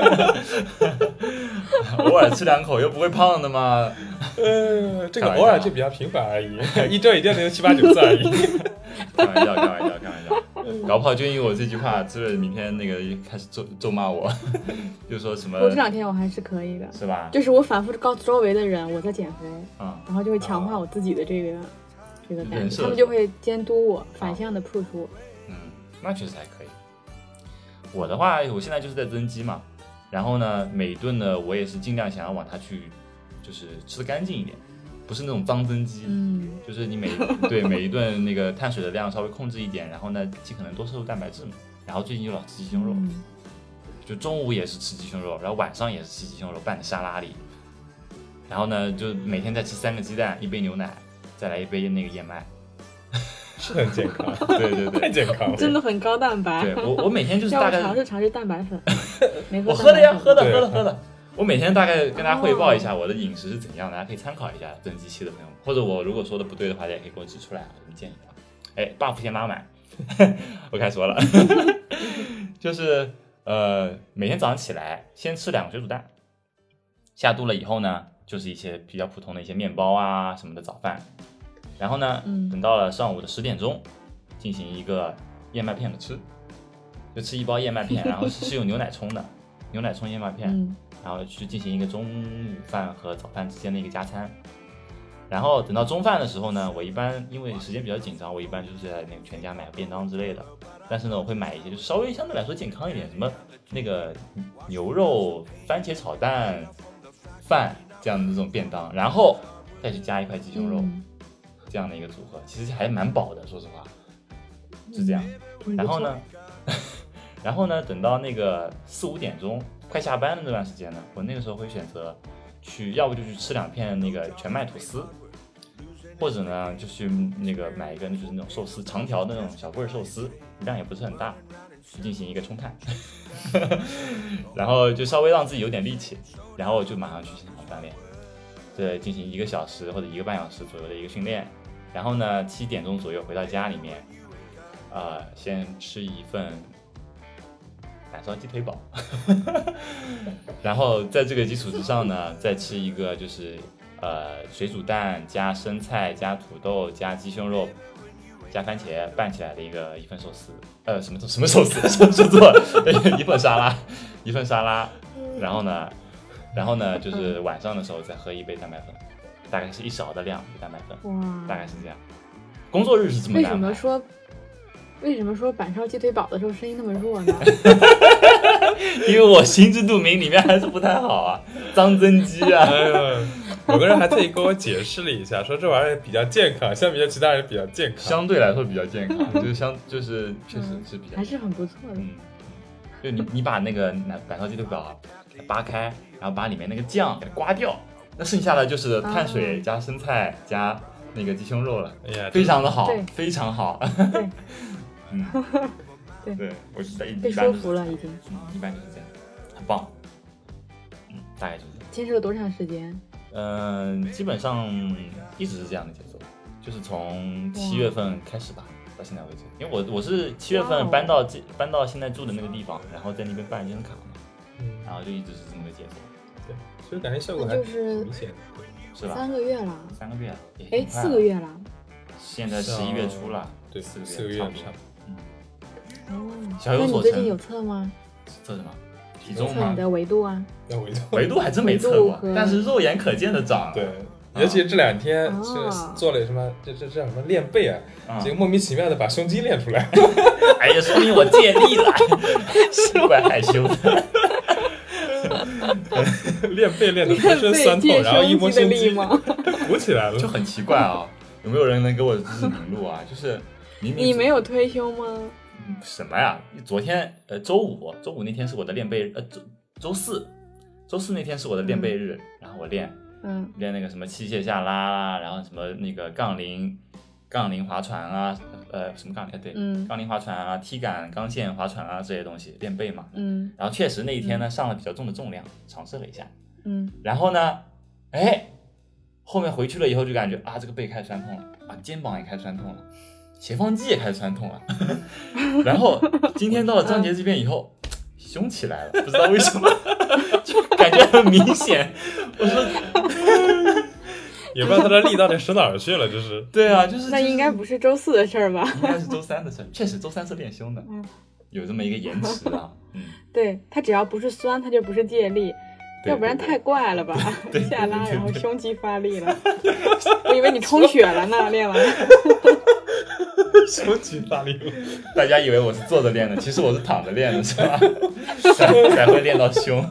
S2: 偶尔吃两口又不会胖的嘛。
S3: 呃，这个偶尔就比较频繁而已，一周也就能有七八九次而已。
S2: 开玩笑，开玩笑，开玩笑。搞不好就因为我这句话，就是明天那个开始咒咒骂我，就说什么。
S1: 我这两天我还是可以的，
S2: 是吧？
S1: 就是我反复告诉周围的人我在减肥，
S2: 嗯，
S1: 然后就会强化我自己的这个、哦、这个感觉，
S2: 人设
S1: 他们就会监督我，反向的 push 我。
S2: 嗯，那确实还可以。我的话，我现在就是在增肌嘛，然后呢，每顿呢，我也是尽量想要往它去，就是吃得干净一点，不是那种脏增肌，
S1: 嗯，
S2: 就是你每对每一顿那个碳水的量稍微控制一点，然后呢，尽可能多摄入蛋白质嘛。然后最近就老吃鸡胸肉，
S1: 嗯、
S2: 就中午也是吃鸡胸肉，然后晚上也是吃鸡胸肉拌在沙拉里，然后呢，就每天再吃三个鸡蛋，一杯牛奶，再来一杯那个燕麦。
S3: 是很健康，
S2: 对对对，
S3: 太健康了，
S1: 真的很高蛋白。
S2: 对我我每天就是大概
S1: 尝试尝试蛋白粉，没
S2: 我喝的呀，喝的
S3: 对
S2: 喝的喝的。我每天大概跟大家汇报一下我的饮食是怎样的，大家可以参考一下增肌期的朋友们，或者我如果说的不对的话，大家也可以给我指出来，有什么建议啊？哎 ，buff 先拉满，我开始说了，就是呃，每天早上起来先吃两个水煮蛋，下肚了以后呢，就是一些比较普通的一些面包啊什么的早饭。然后呢，
S1: 嗯、
S2: 等到了上午的十点钟，进行一个燕麦片的吃，就吃一包燕麦片，然后是用牛奶冲的，牛奶冲燕麦片，
S1: 嗯、
S2: 然后去进行一个中午饭和早饭之间的一个加餐。然后等到中饭的时候呢，我一般因为时间比较紧张，我一般就是在那个全家买个便当之类的。但是呢，我会买一些就是稍微相对来说健康一点，什么那个牛肉番茄炒蛋饭这样的这种便当，然后再去加一块鸡胸肉。
S1: 嗯，
S2: 这样的一个组合，其实还蛮饱的，说实话，是这样。
S1: 嗯、
S2: 然后呢，然后呢，等到那个四五点钟快下班的那段时间呢，我那个时候会选择去，要不就去吃两片那个全麦吐司，或者呢就去那个买一个就是那种寿司长条的那种小棍寿司，量也不是很大，去进行一个冲碳，然后就稍微让自己有点力气，然后就马上去现场锻炼。对，进行一个小时或者一个半小时左右的一个训练，然后呢，七点钟左右回到家里面，呃，先吃一份板烧鸡腿堡，然后在这个基础之上呢，再吃一个就是呃水煮蛋加生菜加土豆加鸡胸肉加番茄拌起来的一个一份寿司，呃，什么什么寿司？说错了，一份沙拉，一份沙拉，然后呢。然后呢，就是晚上的时候再喝一杯蛋白粉，大概是一勺的量蛋白粉，
S1: 哇，
S2: 大概是这样。工作日是这么干的。
S1: 为什么说为什么说板烧鸡腿堡的时候声音那么弱呢？
S2: 因为我心知肚明，里面还是不太好啊，脏增肌啊。
S3: 哎呦，有个人还特意跟我解释了一下，说这玩意儿比较健康，相比较其他人比较健康，
S2: 相对来说比较健康，就是相就是确实是比较、
S1: 嗯、还是很不错的。
S2: 嗯，就你你把那个板烧鸡腿堡扒开。然后把里面那个酱给它刮掉，那剩下的就是碳水加生菜加那个鸡胸肉了，
S3: 哎呀，
S2: 非常的好，非常好。
S1: 对，
S2: 嗯，
S1: 对，
S2: 对我是在一
S1: 被说服了已经。
S2: 嗯，一般就是这样，很棒。嗯，大概就是这样。
S1: 坚持了多长时间？
S2: 嗯、呃，基本上一直是这样的节奏，就是从七月份开始吧，到现在为止。因为我我是七月份搬到这搬到现在住的那个地方，然后在那边办健身卡嘛，嗯，然后就一直是这么个节奏。
S3: 对，所以感觉效果还挺明显的，
S2: 是吧？
S1: 三个月了，
S2: 三个月了，
S1: 哎，四个月了，
S2: 现在十一月初了，
S3: 对，
S2: 四
S3: 四个月
S2: 差不多。
S1: 嗯，哦，
S2: 小有所成。
S1: 那你最近有测吗？
S2: 测什么？体重吗？
S1: 测你的维度啊？
S3: 维度，
S2: 维度还真没测过，但是肉眼可见的长。
S3: 对，尤其这两天是做了什么，这这这叫什么练背啊？结果莫名其妙的把胸肌练出来。
S2: 哎呀，说明我借力了，是怪害羞的。
S3: 练背练的浑身酸痛，然后一摸胸肌鼓起来了，
S2: 就很奇怪啊！有没有人能给我指指明路啊？就是明明
S1: 你没有推胸吗？
S2: 什么呀？昨天呃周五，周五那天是我的练背，呃周周四，周四那天是我的练背日，嗯、然后我练，
S1: 嗯，
S2: 练那个什么器械下拉啦，然后什么那个杠铃， 杠铃划船啊，呃，什么杠铃？对，
S1: 嗯
S2: 杠铃划船啊，踢杆、钢线划船啊这些东西练背嘛。
S1: 嗯
S2: 然后确实那一天呢、嗯、上了比较重的重量，尝试了一下。
S1: 嗯。
S2: 然后呢，哎，后面回去了以后就感觉啊，这个背开始酸痛了，啊，肩膀也开始酸痛了，斜方肌也开始酸痛了。然后今天到了张杰这边以后，嗯、胸起来了，不知道为什么，就感觉很明显。我说。
S3: 也不知道他的力到底使哪儿去了，就是
S2: 对啊，就是
S1: 那应该不是周四的事儿吧？
S2: 应该是周三的事儿，确实周三是练胸的，嗯，有这么一个延迟啊，嗯，
S1: 对，他只要不是酸，他就不是借力，要不然太怪了吧？
S2: 对对对
S1: 下拉然后胸肌发力了，我以为你充血了呢，练完了，
S3: 胸肌发力了，
S2: 大家以为我是坐着练的，其实我是躺着练的，是吧？才会练到胸。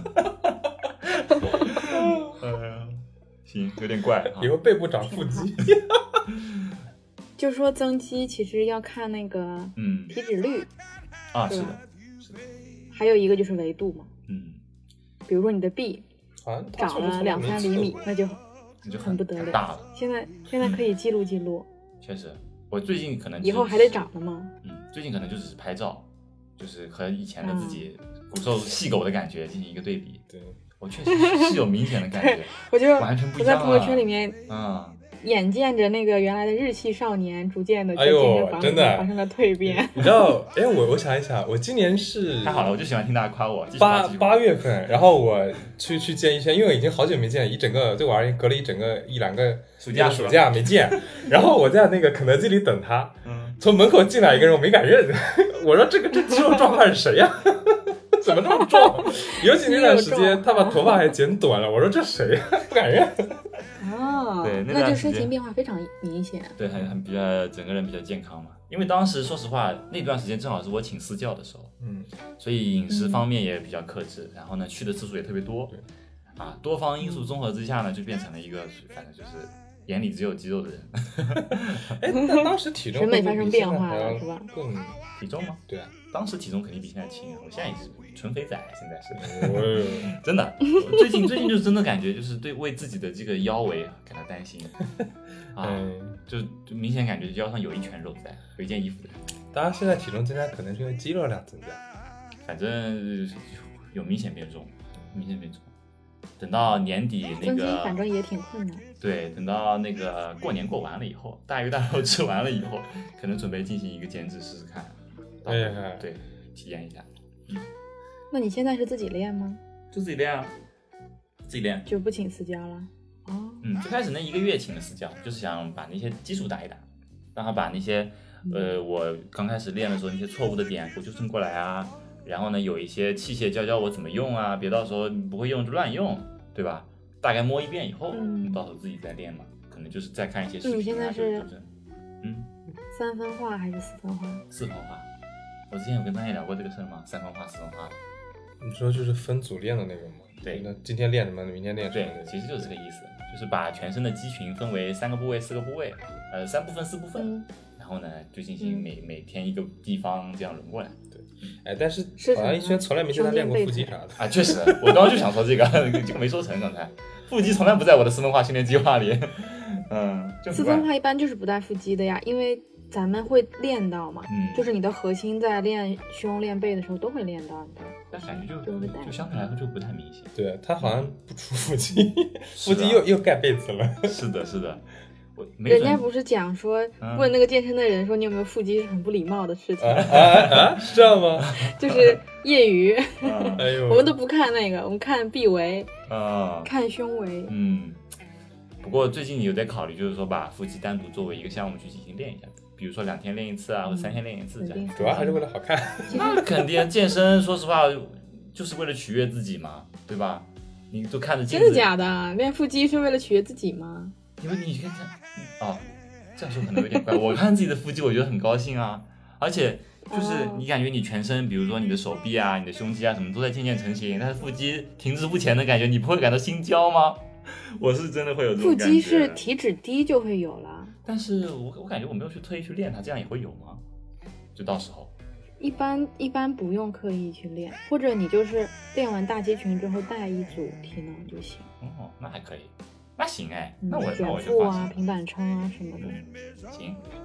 S2: 行，有点怪，
S3: 以后背部长腹肌。
S1: 就说增肌其实要看那个
S2: 嗯
S1: 体脂率、
S2: 嗯、啊，是的，是的。
S1: 还有一个就是维度嘛，
S2: 嗯，
S1: 比如说你的臂长了两三厘米，那就
S2: 那就
S1: 很不得了，
S2: 大了。
S1: 现在现在可以记录记录。
S2: 确实，我最近可能
S1: 以后还得长了吗？
S2: 嗯，最近可能就只是拍照，就是和以前的自己骨瘦细狗的感觉进行一个对比。
S3: 对。
S2: 我确实是有明显的感觉，
S1: 我就
S2: 完全不一样、啊。
S1: 我在朋友圈里面，
S2: 嗯，
S1: 眼见着那个原来的日系少年，逐渐的在
S3: 健
S1: 身房
S3: 里
S1: 发生了蜕变。
S3: 你知道，哎，我我想一想，我今年是
S2: 太好了，我就喜欢听大家夸我。
S3: 八八月份，然后我去去见医生，因为已经好久没见，一整个对我而言隔了一整个一两个
S2: 暑假
S3: 暑假没见。然后我在那个肯德基里等他，
S2: 嗯，
S3: 从门口进来一个人，我没敢认。我说这个这肌肉壮汉是谁呀？怎么这么壮？尤其那段时间，他把头发还剪短了。我说这谁呀？不敢认。
S1: 哦，
S2: 对，那,
S1: 那就身形变化非常明显。
S2: 对，很很比较整个人比较健康嘛。因为当时说实话，那段时间正好是我请私教的时候，
S3: 嗯，
S2: 所以饮食方面也比较克制，嗯、然后呢，去的次数也特别多，啊，多方因素综合之下呢，就变成了一个反正就是眼里只有肌肉的人。
S3: 哎，那当时体重
S1: 审美发生变化了是吧？
S2: 更体重吗？
S3: 对啊，
S2: 当时体重肯定比现在轻，我现在也是纯肥仔，现在是真的。最近最近就是真的感觉就是对为自己的这个腰围感到担心啊，就就明显感觉腰上有一圈肉在，有一件衣服的。
S3: 当然现在体重增加可能是因为肌肉量增加，
S2: 反正有明显变重，明显变重。等到年底那个，
S1: 反正也挺困难。
S2: 对，等到那个过年过完了以后，大鱼大肉吃完了以后，可能准备进行一个减脂试试看。
S3: 哎呀，
S2: 对，体验一下。嗯，
S1: 那你现在是自己练吗？
S2: 就自己练啊，自己练，
S1: 就不请私教了。哦，
S2: 嗯，最开始那一个月请的私教，就是想把那些基础打一打，让他把那些呃我刚开始练的时候那些错误的点给我纠正过来啊。然后呢，有一些器械教教我怎么用啊，别到时候不会用就乱用，对吧？大概摸一遍以后，嗯，到时候自己再练嘛，可能就是再看一些视频啊。
S1: 你现在是
S2: 嗯，
S1: 三分化还是四分化？
S2: 四分化。我之前有跟张烨聊过这个事吗？三分化、四分化的。
S3: 你说就是分组练的那个吗？
S2: 对，
S3: 那今天练什么，明天练什么？
S2: 对，其实就是这个意思，就是把全身的肌群分为三个部位、四个部位，呃，三部分、四部分，嗯、然后呢，就进行每、嗯、每天一个地方这样轮过来。对，
S3: 哎，但是好像一圈从来没见他练过腹肌啥的
S2: 啊，确实，我刚刚就想说这个，这个没说成，刚才腹肌从来不在我的四分化训练计划里。嗯，
S1: 四分化一般就是不带腹肌的呀，因为咱们会练到嘛，嗯，就是你的核心在练胸、练背的时候都会练到的，
S2: 但感觉就就, 就相对来说就不太明显。
S3: 对，他好像不出腹肌，腹肌又又盖被子了。
S2: 是的，是的。
S1: 人家不是讲说问那个健身的人说你有没有腹肌是很不礼貌的事情，
S3: 啊啊啊，是这样吗？
S1: 就是业余，
S2: 啊、
S3: 哎呦，
S1: 我们都不看那个，我们看臂围
S2: 啊，
S1: 看胸围。
S2: 嗯，不过最近有在考虑，就是说把腹肌单独作为一个项目去进行练一下，比如说两天练一次啊，或者三天练一次这样。
S3: 主要还是为了好看。
S2: 那肯定健身，说实话就是为了取悦自己嘛，对吧？你都看着镜子。
S1: 真的假的？练腹肌是为了取悦自己吗？
S2: 因为你看看，哦，这样说可能有点怪。我看自己的腹肌，我觉得很高兴啊，而且就是你感觉你全身，比如说你的手臂啊、你的胸肌啊什么都在渐渐成型，但是腹肌停滞不前的感觉，你不会感到心焦吗？我是真的会有这种感觉。
S1: 腹肌是体脂低就会有了，
S2: 但是我我感觉我没有去特意去练它，这样也会有吗？就到时候。
S1: 一般一般不用刻意去练，或者你就是练完大肌群之后带一组体能就行。
S2: 哦，那还可以。那行哎，那我
S1: 卷腹啊、平板撑啊什么的。
S2: 嗯、行，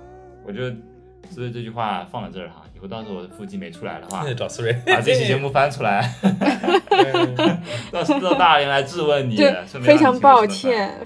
S2: 我就所以这句话放在这儿哈，以后到时候我的腹肌没出来的话，
S3: 找思睿
S2: 把这期节目翻出来，到时到大连来质问你，
S1: 非常抱歉。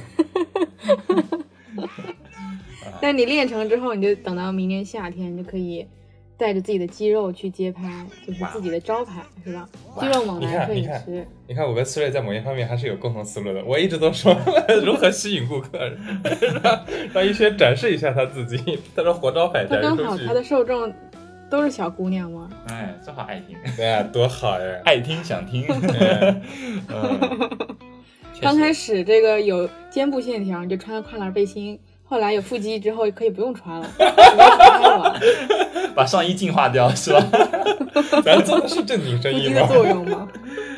S1: 但你练成之后，你就等到明年夏天，你就可以带着自己的肌肉去街拍，就是自己的招牌，是吧？肌肉猛男摄影师。
S3: 你看，我跟思睿在某一方面还是有共同思路的。我一直都说如何吸引顾客，让让一轩展示一下他自己。他说活招牌展示出去。
S1: 刚好他的受众都是小姑娘吗？
S2: 哎，正好爱听。
S3: 对啊，多好呀！
S2: 爱听想听。嗯，
S1: 刚开始这个有肩部线条，你就穿个跨栏背心。后来有腹肌之后，可以不用穿了，
S2: 把上衣净化掉，是吧？
S3: 咱做的是正经生意吗？
S1: 腹肌的作用吗？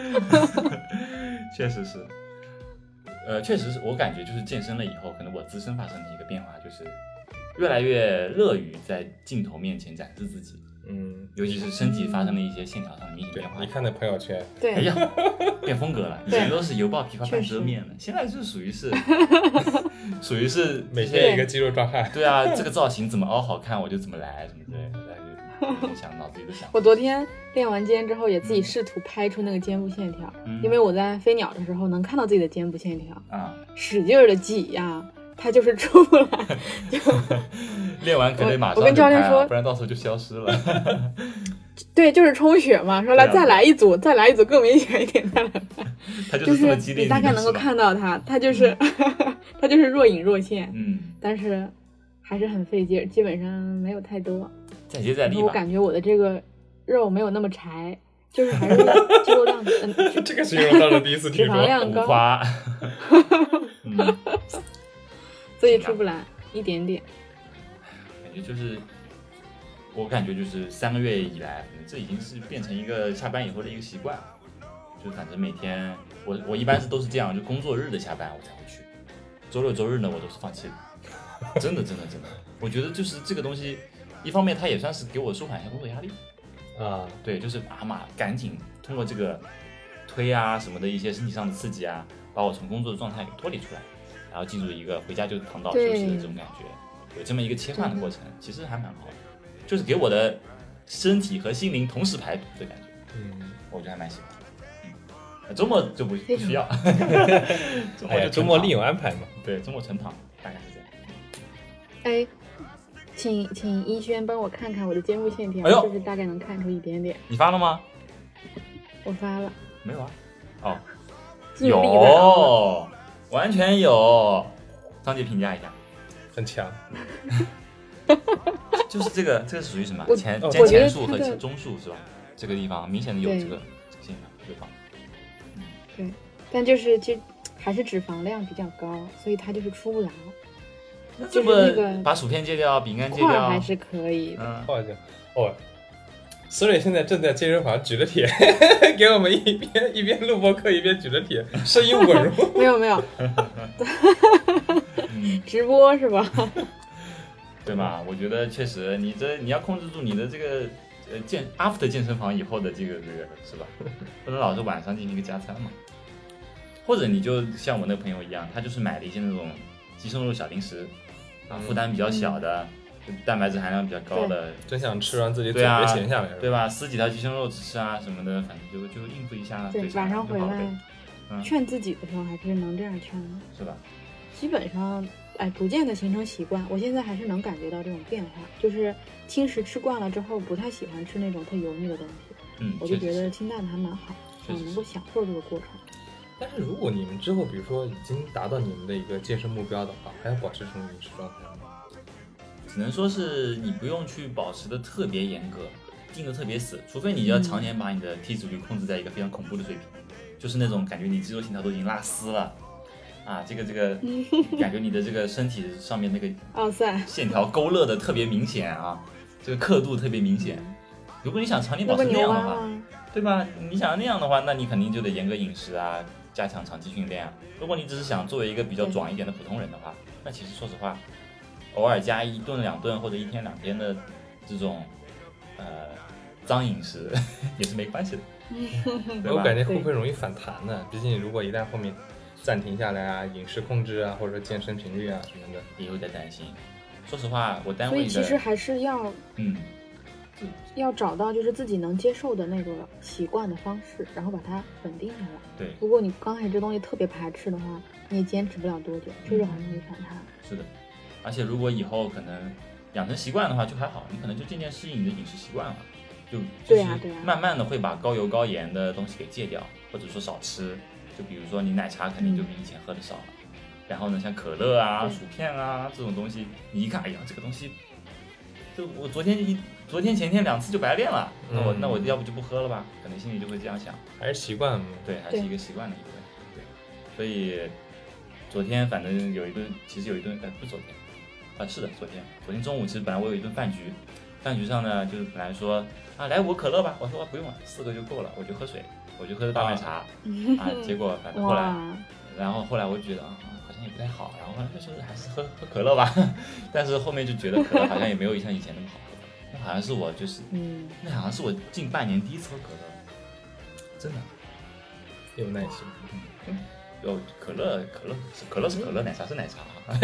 S2: 确实是，呃，确实是我感觉就是健身了以后，可能我自身发生的一个变化，就是越来越乐于在镜头面前展示自己。
S3: 嗯，
S2: 尤其是身体发生了一些线条上的明显变化。
S3: 你看那朋友圈，
S1: 对，
S2: 哎呀，变风格了。以前都是油爆琵琶半遮面的，现在是属于是，属于是
S3: 每天一个肌肉壮汉。
S2: 对啊，这个造型怎么凹好看，我就怎么来，什么之类的，想脑子里都想。
S1: 我昨天练完肩之后，也自己试图拍出那个肩部线条，
S2: 嗯、
S1: 因为我在飞鸟的时候能看到自己的肩部线条
S2: 啊，
S1: 使劲儿的挤呀。他就是出不来，就
S2: 练完可得马上
S1: 我跟教练说，
S2: 不然到时候就消失了。
S1: 对，就是充血嘛，说来、啊、再来一组，再来一组更明显一点，再来。
S2: 他就是这么激励
S1: 你大概能够看到他，他就是、嗯、他就是若隐若现，
S2: 嗯，
S1: 但是还是很费劲，基本上没有太多。
S2: 再接再厉吧。
S1: 我感觉我的这个肉没有那么柴，就是还是肌肉量，嗯，
S3: 这个形容到了第一次听说，
S1: 脂肪量高。
S2: 花嗯
S1: 所以出不来一点点，
S2: 感觉就是我感觉就是三个月以来，这已经是变成一个下班以后的一个习惯，就反正每天我我一般是都是这样，就工作日的下班我才会去，周六周日呢我都是放弃的，真的真的真的，我觉得就是这个东西，一方面它也算是给我舒缓一下工作压力
S3: 啊，
S2: 对，就是啊嘛赶紧通过这个推啊什么的一些身体上的刺激啊，把我从工作的状态给脱离出来。然后进入一个回家就躺倒休息的这种感觉，有这么一个切换的过程，其实还蛮好的，就是给我的身体和心灵同时排毒的感觉，嗯，我觉得还蛮喜欢的。嗯，周末就不不需要，周末就
S3: 周末另有安排嘛，
S2: 对，周末晨躺大概是这样。
S1: 哎，请请一轩帮我看看我的肩部线条，
S2: 哎、
S1: 就是大概能看出一点点。
S2: 你发了吗？
S1: 我发了。
S2: 没有啊？哦，
S1: 有。
S2: 完全有，张姐评价一下，
S3: 很强。
S2: 就是这个，这个是属于什么？前
S1: 肩
S2: 前束和前中束是吧？这个地方明显的有这个这个线条，对吧？
S1: 嗯，对，但就是就还是脂肪量比较高，所以它就是出不来。就是那个
S2: 把薯片戒掉，饼干戒掉
S1: 还是可以的。
S3: 嗯，哦。思睿现在正在健身房举着铁，给我们一边一边录播课一边举着铁，声音稳如。
S1: 没有没有，直播是吧？
S2: 对吧？我觉得确实，你这你要控制住你的这个呃健 after 健身房以后的这个这个是吧？不能老是晚上进行一个加餐嘛。或者你就像我那个朋友一样，他就是买了一些那种鸡胸肉小零食，啊，负担比较小的。嗯蛋白质含量比较高的，
S3: 真想吃完自己总结闲下来，
S2: 对吧？撕几条鸡胸肉吃啊什么的，反正就就应付一下。
S1: 对，晚上回来、嗯、劝自己的时候还是能这样劝的，
S2: 是吧？
S1: 基本上，哎，逐渐的形成习惯。我现在还是能感觉到这种变化，就是轻食吃惯了之后，不太喜欢吃那种特油腻的东西。
S2: 嗯，
S1: 我就觉得清淡的还蛮好，嗯，能够享受这个过程。
S3: 但是如果你们之后，比如说已经达到你们的一个健身目标的话，还要保持这种饮食状态吗？
S2: 只能说是你不用去保持的特别严格，定的特别死，除非你要常年把你的体脂率控制在一个非常恐怖的水平，嗯、就是那种感觉你肌肉线条都已经拉丝了，啊，这个这个感觉你的这个身体上面那个
S1: 奥赛
S2: 线条勾勒的特别明显啊，这个刻度特别明显。如果你想常年保持那样的话，对吧？你想那样的话，那你肯定就得严格饮食啊，加强长期训练啊。如果你只是想作为一个比较壮一点的普通人的话，那其实说实话。偶尔加一顿两顿或者一天两天的这种呃脏饮食也是没关系的，
S3: 我感觉会不会容易反弹呢？毕竟如果一旦后面暂停下来啊，饮食控制啊，或者说健身频率啊什么的，
S2: 也有点担心。 说实话，我单
S1: 所
S2: 位的
S1: 以其实还是要
S2: 嗯
S1: 要找到就是自己能接受的那个习惯的方式，然后把它稳定下来。
S2: 对，
S1: 如果你刚开始这东西特别排斥的话，你也坚持不了多久，确实很容易反弹。
S2: 是的，而且如果以后可能养成习惯的话就还好，你可能就渐渐适应你的饮食习惯了，就
S1: 对呀对呀
S2: 慢慢的会把高油高盐的东西给戒掉，或者说少吃。就比如说你奶茶肯定就比以前喝的少了，嗯、然后呢，像可乐啊、薯片啊这种东西，你一看，哎呀，这个东西，就我昨天一昨天前天两次就白练了，那我、嗯、那我要不就不喝了吧？可能心里就会这样想，
S3: 还是习惯嘛，
S2: 对，还是一个习惯的一个，对，所以昨天反正有一顿，其实有一顿，呃，不是昨天，啊，是的，昨天，昨天中午其实本来我有一顿饭局，饭局上呢，就是本来说啊，来五个可乐吧，我说、啊、不用了，四个就够了，我就喝水。我就喝的大麦茶 啊, 啊，结果反正后来，然后后来我就觉得啊，好像也不太好，然后后来就说还是喝喝可乐吧，但是后面就觉得可乐好像也没有像以前那么好喝，那好像是我就是，嗯，那好像是我近半年第一次喝可乐，真的
S3: 有耐心，
S2: 嗯，有可乐可乐可乐是可乐，奶茶是奶茶，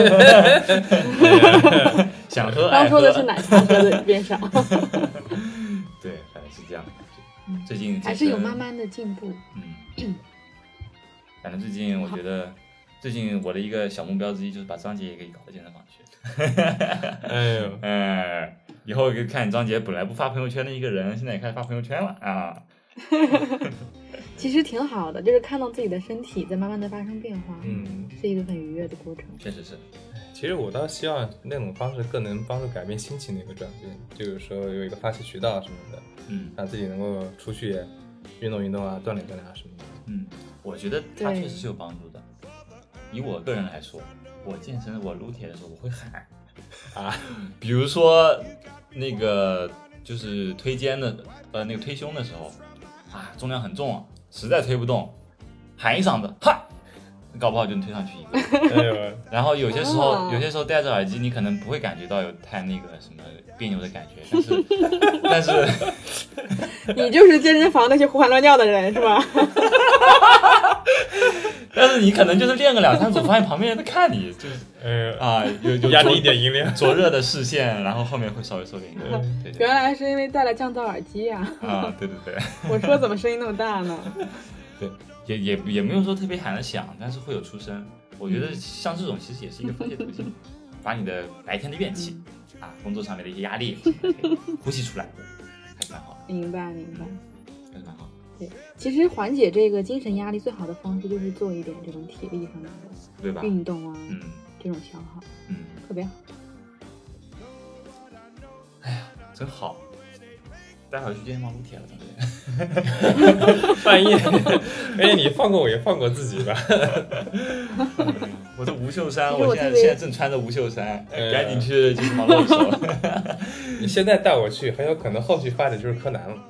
S2: 想喝爱喝，
S1: 刚说的是奶茶喝的变少，
S2: 对，反正是这样的。最近
S1: 还是有慢慢的进步，
S2: 嗯，反正最近我觉得，最近我的一个小目标之一就是把张杰也给搞到健身房去。
S3: 哎呦，
S2: 哎，以后就看张杰本来不发朋友圈的一个人，现在也开始发朋友圈了啊。
S1: 其实挺好的，就是看到自己的身体在慢慢的发生变化，
S3: 嗯，
S1: 是一个很愉悦的过程。
S2: 确实是。
S3: 其实我倒希望那种方式更能帮助改变心情的一个转变，就有时候有一个发泄渠道什么的，
S2: 嗯，
S3: 让自己能够出去运动运动啊，锻炼锻炼啊什么的。
S2: 嗯，我觉得它确实是有帮助的。以我个人来说，我健身我撸铁的时候我会喊啊，比如说那个就是推肩的呃那个推胸的时候啊，重量很重啊，实在推不动，喊一嗓子哈。搞不好就能推上去一个，然后有些时候，有些时候戴着耳机，你可能不会感觉到有太那个什么别扭的感觉，但是，但是，
S1: 你就是健身房那些胡喊乱叫的人是吧？
S2: 但是你可能就是练个两三组，发现旁边人在看你，就是，呃啊，有有
S3: 压低一点音量，
S2: 灼热的视线，然后后面会稍微收敛一点。对对
S1: 原来是因为戴了降噪耳机呀、
S2: 啊！啊，对对对。
S1: 我说怎么声音那么大呢？
S2: 对。也也也没有说特别喊得响，但是会有出声。我觉得像这种其实也是一个发泄途径，把你的白天的怨气、嗯、啊，工作上面的一些压力呼吸出来，还是蛮好。
S1: 明白明白，
S2: 还是蛮好。
S1: 对，其实缓解这个精神压力最好的方式就是做一点这种体力上面的，
S2: 对吧？
S1: 运动啊，
S2: 嗯，
S1: 这种消耗，
S2: 嗯，
S1: 特别好。
S2: 哎呀，真好。待会儿去健身房撸铁了，对
S3: 半夜，哎，你放过我也放过自己吧。
S2: 我是无袖衫，我现在现在正穿着无袖衫，呃、赶紧去健身房露手。
S3: 你现在带我去，很有可能后续发展就是柯南了。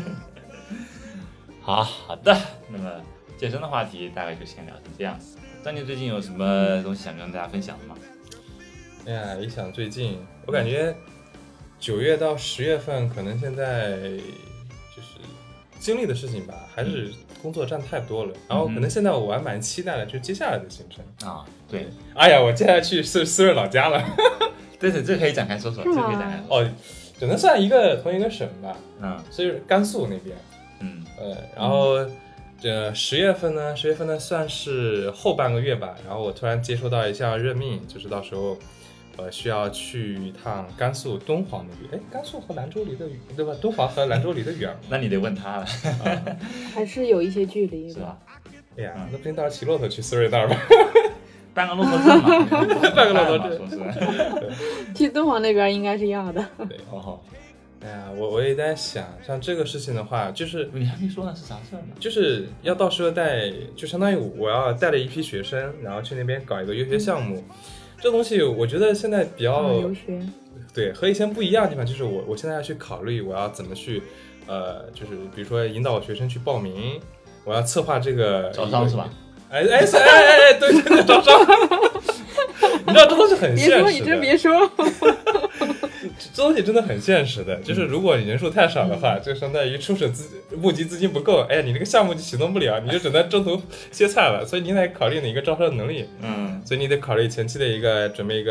S2: 好好的，那么健身的话题大概就先聊成这样。张杰最近有什么东西想跟大家分享的吗？
S3: 哎呀，一想最近，我感觉。九月到十月份，可能现在就是经历的事情吧，还是工作占太多了。然后可能现在我还蛮期待的，就是接下来的行程
S2: 啊。对，
S3: 哎呀，我接下来去思思润老家了。
S2: 对对，这可以展开说说，这可以展开说说。
S3: 哦，只能算一个同一个省吧。
S2: 嗯，
S3: 所以甘肃那边。
S2: 嗯，
S3: 呃，然后这十月份呢，十月份呢算是后半个月吧。然后我突然接收到一项任命，就是到时候。呃，需要去一趟甘肃敦煌那边。哎，甘肃和兰州离得远，对吧？敦煌和兰州离得远，
S2: 那你得问他了。
S1: 啊、还是有一些距离，
S2: 是吧？
S3: 哎呀，那不行，到时候骑骆驼去思瑞那儿吧。
S2: 办个骆驼证嘛，
S3: 办个骆驼证，
S2: 说是。
S1: 去敦煌那边应该是要的。
S3: 对，哦。哎呀，我我也在想，像这个事情的话，就是
S2: 你还没说呢，是啥事儿呢？
S3: 就是要到时候带，就相当于我要带了一批学生，然后去那边搞一个游学项目。嗯这东西我觉得现在比较、
S1: 嗯、游学，
S3: 对，和以前不一样的地方就是我我现在要去考虑我要怎么去，呃，就是比如说引导我学生去报名，我要策划这个
S2: 招商是吧？
S3: 哎哎哎哎哎，对对对，招商，你知道这东西很现实的，
S1: 别说，你真别说。
S3: 这东西真的很现实的，就是如果你人数太少的话，嗯、就相当于初审资募集资金不够，哎，你这个项目就启动不了，你就只能中途歇菜了。所以你得考虑你一个招商能力，
S2: 嗯，
S3: 所以你得考虑前期的一个准备一个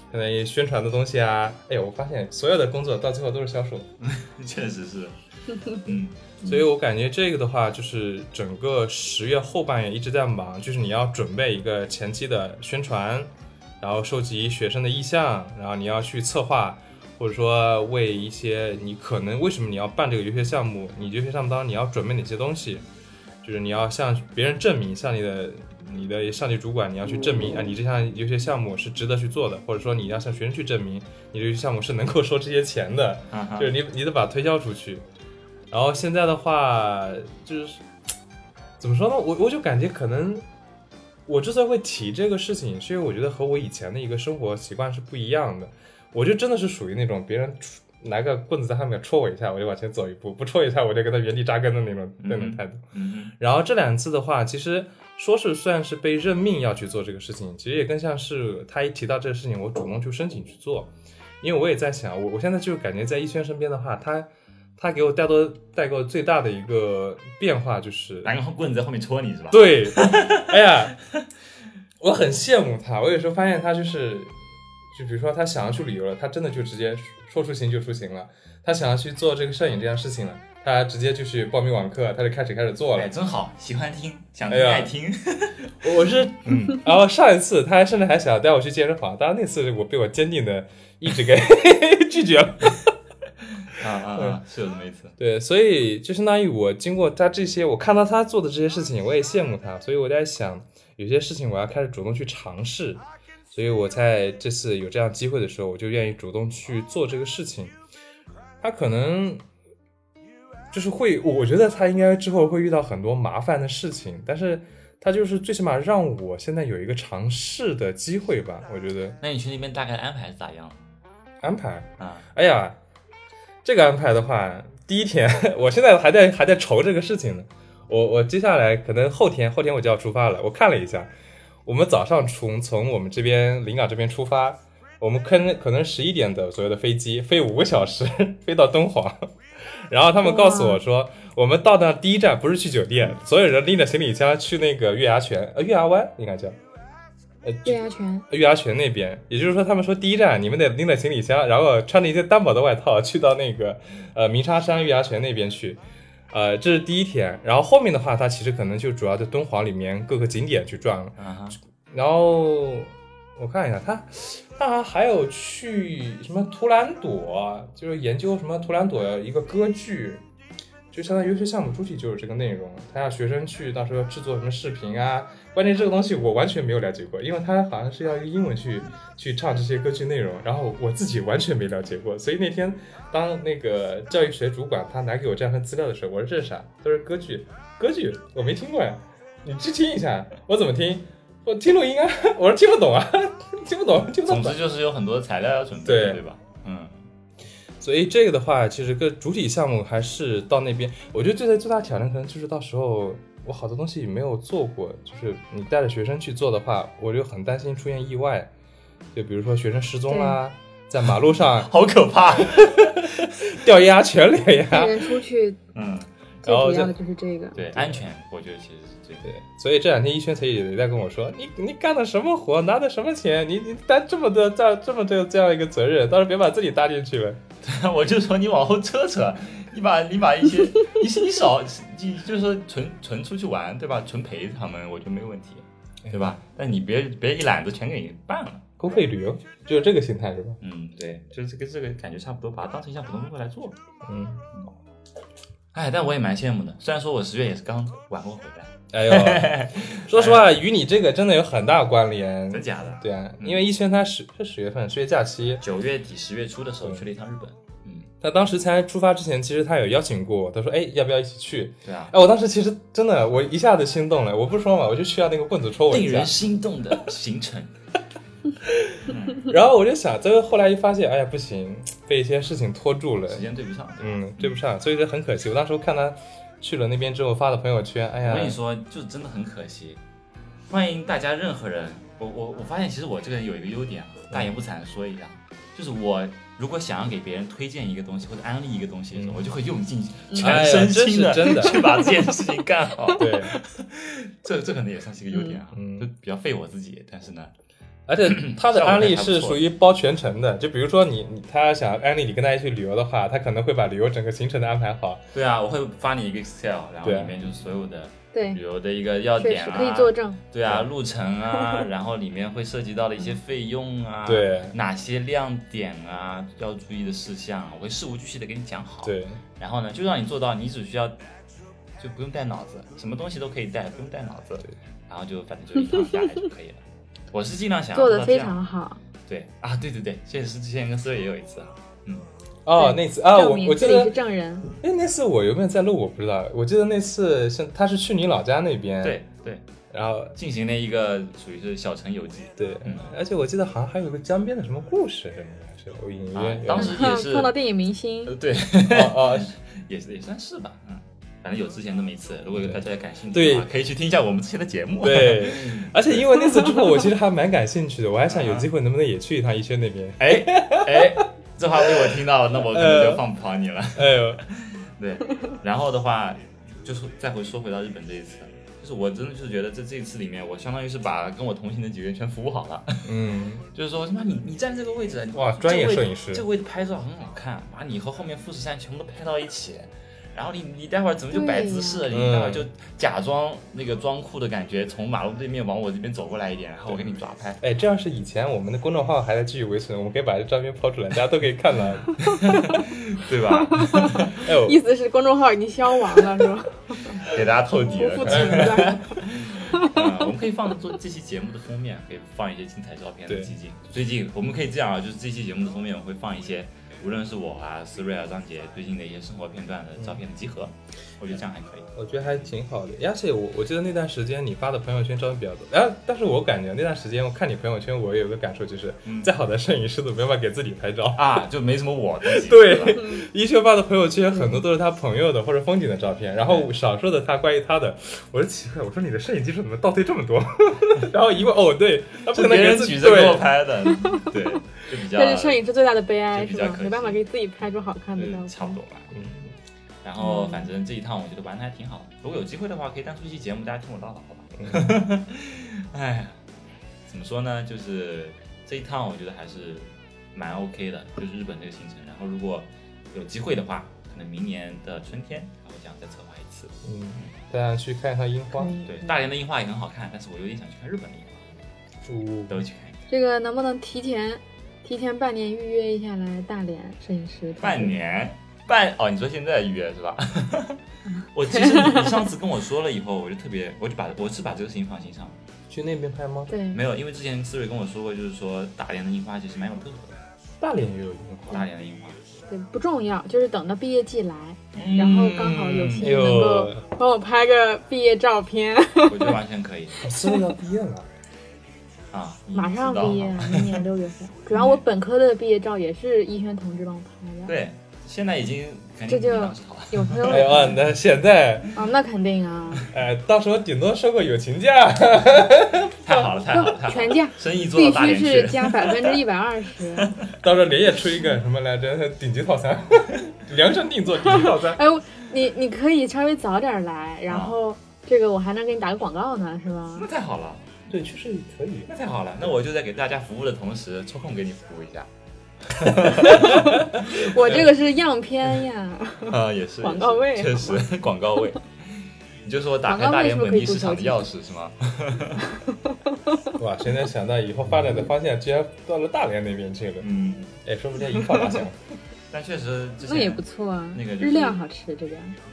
S3: 可能宣传的东西啊。哎呦，我发现所有的工作到最后都是销售，
S2: 确实是。嗯，
S3: 所以我感觉这个的话，就是整个十月后半月一直在忙，就是你要准备一个前期的宣传，然后收集学生的意向，然后你要去策划，或者说为一些你可能为什么你要办这个游学项目，你游学项目当中你要准备哪些东西，就是你要向别人证明，向你的你的上级主管你要去证明啊，你这项游学项目是值得去做的，或者说你要向学生去证明你这个项目是能够收这些钱的，就是你你得把它推销出去。然后现在的话，就是怎么说呢？我我就感觉可能我之所以会提这个事情，是因为我觉得和我以前的一个生活习惯是不一样的。我就真的是属于那种别人拿个棍子在后面戳我一下，我就往前走一步，不戳一下我就跟他原地扎根的那种那种态度。
S2: 嗯，
S3: 然后这两次的话，其实说是算是被任命要去做这个事情，其实也更像是他一提到这个事情，我主动去申请去做。因为我也在想，我我现在就感觉在一轩身边的话，他。他给我带多带给我最大的一个变化就是
S2: 拿个棍子在后面戳你是吧？
S3: 对，哎呀，我很羡慕他。我有时候发现他就是，就比如说他想要去旅游了，他真的就直接说出行就出行了。他想要去做这个摄影这件事情了，他直接就去报名网课，他就开始开始做了。
S2: 哎，真好，喜欢听，想听爱听。
S3: 哎、我是，嗯，然后上一次他还甚至还想带我去健身房，当然那次我被我坚定的意志给拒绝了。
S2: 啊啊啊！是有这么一次。
S3: 对，所以就相当于我经过他这些，我看到他做的这些事情，我也羡慕他，所以我在想，有些事情我要开始主动去尝试，所以我在这次有这样机会的时候，我就愿意主动去做这个事情。他可能就是会，我觉得他应该之后会遇到很多麻烦的事情，但是他就是最起码让我现在有一个尝试的机会吧，我觉得。
S2: 那你去那边大概安排是咋样？
S3: 安排
S2: 啊，
S3: 哎呀。这个安排的话，第一天我现在还在还在愁这个事情呢。我我接下来可能后天后天我就要出发了。我看了一下，我们早上从从我们这边临港这边出发，我们可能可能十一点的左右的飞机，飞五个小时飞到敦煌。然后他们告诉我说，我们到那第一站不是去酒店，所有人拎着行李箱去那个月牙泉，呃月牙湾应该叫。
S1: 呃，月牙泉，
S3: 月牙泉那边，也就是说，他们说第一站你们得拎着行李箱，然后穿着一件单薄的外套去到那个呃鸣沙山月牙泉那边去，呃，这是第一天。然后后面的话，它其实可能就主要在敦煌里面各个景点去转了。
S2: Uh-huh.
S3: 然后我看一下，他他还有去什么图兰朵，就是研究什么图兰朵一个歌剧。就相当于游学项目主体就是这个内容，他要学生去到时候制作什么视频啊，关键这个东西我完全没有了解过，因为他好像是要用英文去去唱这些歌剧内容，然后我自己完全没了解过，所以那天当那个教育学主管他拿给我这样份资料的时候，我说这是啥？都是歌剧，歌剧我没听过呀，你去听一下。我怎么听？我听录音啊，我说听不懂啊，听不懂，听不懂。
S2: 总之就是有很多材料要准备，
S3: 对
S2: 对吧？嗯。
S3: 所以这个的话，其实个主体项目还是到那边，我觉得最大最大挑战可能就是到时候我好多东西没有做过，就是你带着学生去做的话，我就很担心出现意外，就比如说学生失踪啦，在马路上
S2: 好可怕，
S3: 掉鸭全脸呀，
S1: 带人出去，
S2: 嗯，
S1: 最主要的就是这个，
S2: 对安全，我觉得其实是最
S3: 对。所以这两天一轩才也在跟我说，你你干的什么活，拿的什么钱，你你担这么多这这么这这样一个责任，到时候别把自己搭进去了。
S2: 我就说你往后撤撤，你把你把一些你你少你就是说纯纯出去玩对吧？纯陪他们，我觉得没问题，对吧？但你别别一揽子全给你办了，
S3: 公费旅游就是这个心态是吧？
S2: 嗯，对，就是跟这个感觉差不多，把它当成一项普通工作来做。
S3: 嗯，
S2: 哎，但我也蛮羡慕的，虽然说我十月也是刚玩过回来。
S3: 哎呦，说实话，与你这个真的有很大关联。
S2: 真假的？
S3: 对啊，因为一轩他十是十月份，十月假期，
S2: 九月底十月初的时候去了一趟日本。嗯，
S3: 他当时才出发之前，其实他有邀请过我，他说：“哎，要不要一起去？”
S2: 对啊。
S3: 哎，我当时其实真的，我一下子心动了。我不是说嘛，我就需要那个棍子戳我一下。
S2: 令人心动的行程。
S3: 然后我就想，这个后来一发现，哎呀，不行，被一些事情拖住了，
S2: 时间对不上。
S3: 嗯，对不上，所以这很可惜。我当时看他去了那边之后发的朋友圈，哎呀，
S2: 我跟你说，就真的很可惜。欢迎大家任何人，我我我发现其实我这个人有一个优点，大言不惭说一下，就是我如果想要给别人推荐一个东西或者安利一个东西的时候，嗯、我就会用尽全身心的去把这件事情干好。
S3: 对，
S2: 这这可能也算是一个优点啊，
S3: 嗯、
S2: 就比较费我自己，但是呢。
S3: 而且他的安利是属于包全程的，就比如说你你他想安利你跟他一起旅游的话，他可能会把旅游整个行程的安排好。
S2: 对啊，我会发你一个 Excel， 然后里面就是所有的
S1: 对
S2: 旅游的一个要点啊，
S1: 可以作证。
S2: 对啊，路程啊，然后里面会涉及到的一些费用啊，
S3: 对，
S2: 哪些亮点啊，要注意的事项，我会事无巨细的给你讲好。
S3: 对，
S2: 然后呢，就让你做到，你只需要就不用带脑子，什么东西都可以带，不用带脑子。对，然后就反正就一趟下来就可以了。我是尽量想要
S1: 做的非常好。
S2: 对啊，对对对，确实是之前跟思睿也有一次啊，嗯。
S3: 哦，那次啊，我我记得
S1: 是证人。
S3: 哎，那次我有没有在录？我不知道。我记得那次是他是去你老家那边，
S2: 对对，
S3: 然后
S2: 进行了一个属于是小城游记。
S3: 对，嗯，而且我记得好像还有个江边的什么故事，什么是我隐约、
S2: 啊、当时也是
S1: 碰到电影明星，
S2: 呃、对，
S3: 哦哦，
S2: 也是也算是吧，嗯。反正有之前这么一次，如果大家感兴趣的话，可以去听一下我们之前的节目。
S3: 对，而且因为那次之后，我其实还蛮感兴趣的，我还想有机会能不能也去一趟逸轩那边。
S2: 哎哎，这话被我听到了，那我可能就放不跑你了。
S3: 哎呦，
S2: 对，然后的话，就是再回说回到日本这一次，就是我真的就是觉得这这一次里面，我相当于是把跟我同行的几个人全服务好了。
S3: 嗯，
S2: 就是说，他妈你你站这个位置，
S3: 哇，专业摄影师，
S2: 这个位置拍照很好看，把你和后面富士山全部都拍到一起。然后你你待会儿怎么就摆姿势？你待会儿就假装那个装酷的感觉，从马路对面往我这边走过来一点，然后我给你抓拍。
S3: 哎，这要是以前我们的公众号还在继续维存，我们可以把这照片抛出来，大家都可以看到，
S2: 对吧？
S1: 哎呦，意思是公众号已经消亡了，是吧？
S2: 给大家透底了。
S1: 不复存在。
S2: 嗯，我们可以放做这期节目的封面，可以放一些精彩照片的集锦。最近我们可以这样啊，就是这期节目的封面我会放一些。无论是我啊、思睿啊、张杰最近的一些生活片段的照片的集合，嗯、我觉得这样还可以。
S3: 我觉得还挺好的，而且我我记得那段时间你发的朋友圈照片比较多，哎，但是我感觉那段时间我看你朋友圈，我有个感受就是，嗯、再好的摄影师都没办法给自己拍照
S2: 啊，就没什么我自己。
S3: 对，一休发的朋友圈很多都是他朋友的或者风景的照片，然后少数的他关于他的，我说奇怪，我说你的摄影技术怎么倒退这么多？然后一问，哦，对，他不可能给自己
S2: 举着给我拍的，对。就比较
S1: 这是摄影师最大的悲哀，
S2: 是
S1: 吧？没办法给自己拍出好看的照片。
S2: 差不多吧。嗯。然后反正这一趟我觉得玩的还挺好的，如果有机会的话，可以单出一期节目，大家听我唠叨，好吧？哎呀，怎么说呢？就是这一趟我觉得还是蛮 OK 的，就是日本这个行程。然后如果有机会的话，可能明年的春天我想再策划一次。
S3: 嗯，大家去看一趟樱花。
S2: 对，大连的樱花也很好看，但是我有点想去看日本的樱花。
S3: 嗯，
S2: 都去看一看。
S1: 这个能不能提前？提前半年预约一下来大连摄影师。
S2: 半年半哦，你说现在预约是吧？我其实你上次跟我说了以后，我就特别，我就把我是把这个事情放心上了。
S3: 去那边拍吗？
S1: 对，
S2: 没有，因为之前思睿跟我说过，就是说大连的樱花其实蛮有特色的。
S3: 大连也有樱花。
S2: 大连的樱花。
S1: 对，不重要，就是等到毕业季来，嗯、然后刚好有幸能够帮我拍个毕业照片。
S2: 我觉得完全可以。
S3: 思睿要毕业了。
S2: 啊，
S1: 马上毕业，明年六月份。主要我本科的毕业照也是逸轩同志帮我拍的。
S2: 对，现在已经
S1: 这就有朋友。
S3: 哎呀，那现在
S1: 啊，那肯定啊。
S3: 哎，到时候顶多收个友情价。
S2: 太好了，太好了，太好了！
S1: 全价，
S2: 生意做到大连去，
S1: 必须是加百分之一百二十。
S3: 到时候连夜出一个什么来着？顶级套餐，量身定做顶级套餐。
S1: 哎，你你可以稍微早点来，然后这个我还能给你打个广告呢，是吧？
S2: 那太好了。
S3: 对，确实可以。
S2: 那太好了，那我就在给大家服务的同时，抽空给你服务一下。
S1: 我这个是样片呀。
S2: 啊，也是
S1: 广告位，
S2: 确实广告位。你就说打开大连本地市场的钥匙是吗？
S3: 哇，现在想到以后发展的方向，居然到了大连那边去了。
S2: 嗯，
S3: 哎，说不定樱花大乡。
S2: 但确实之前
S1: 那也不错啊，
S2: 那个、就是、
S1: 日料好吃这个。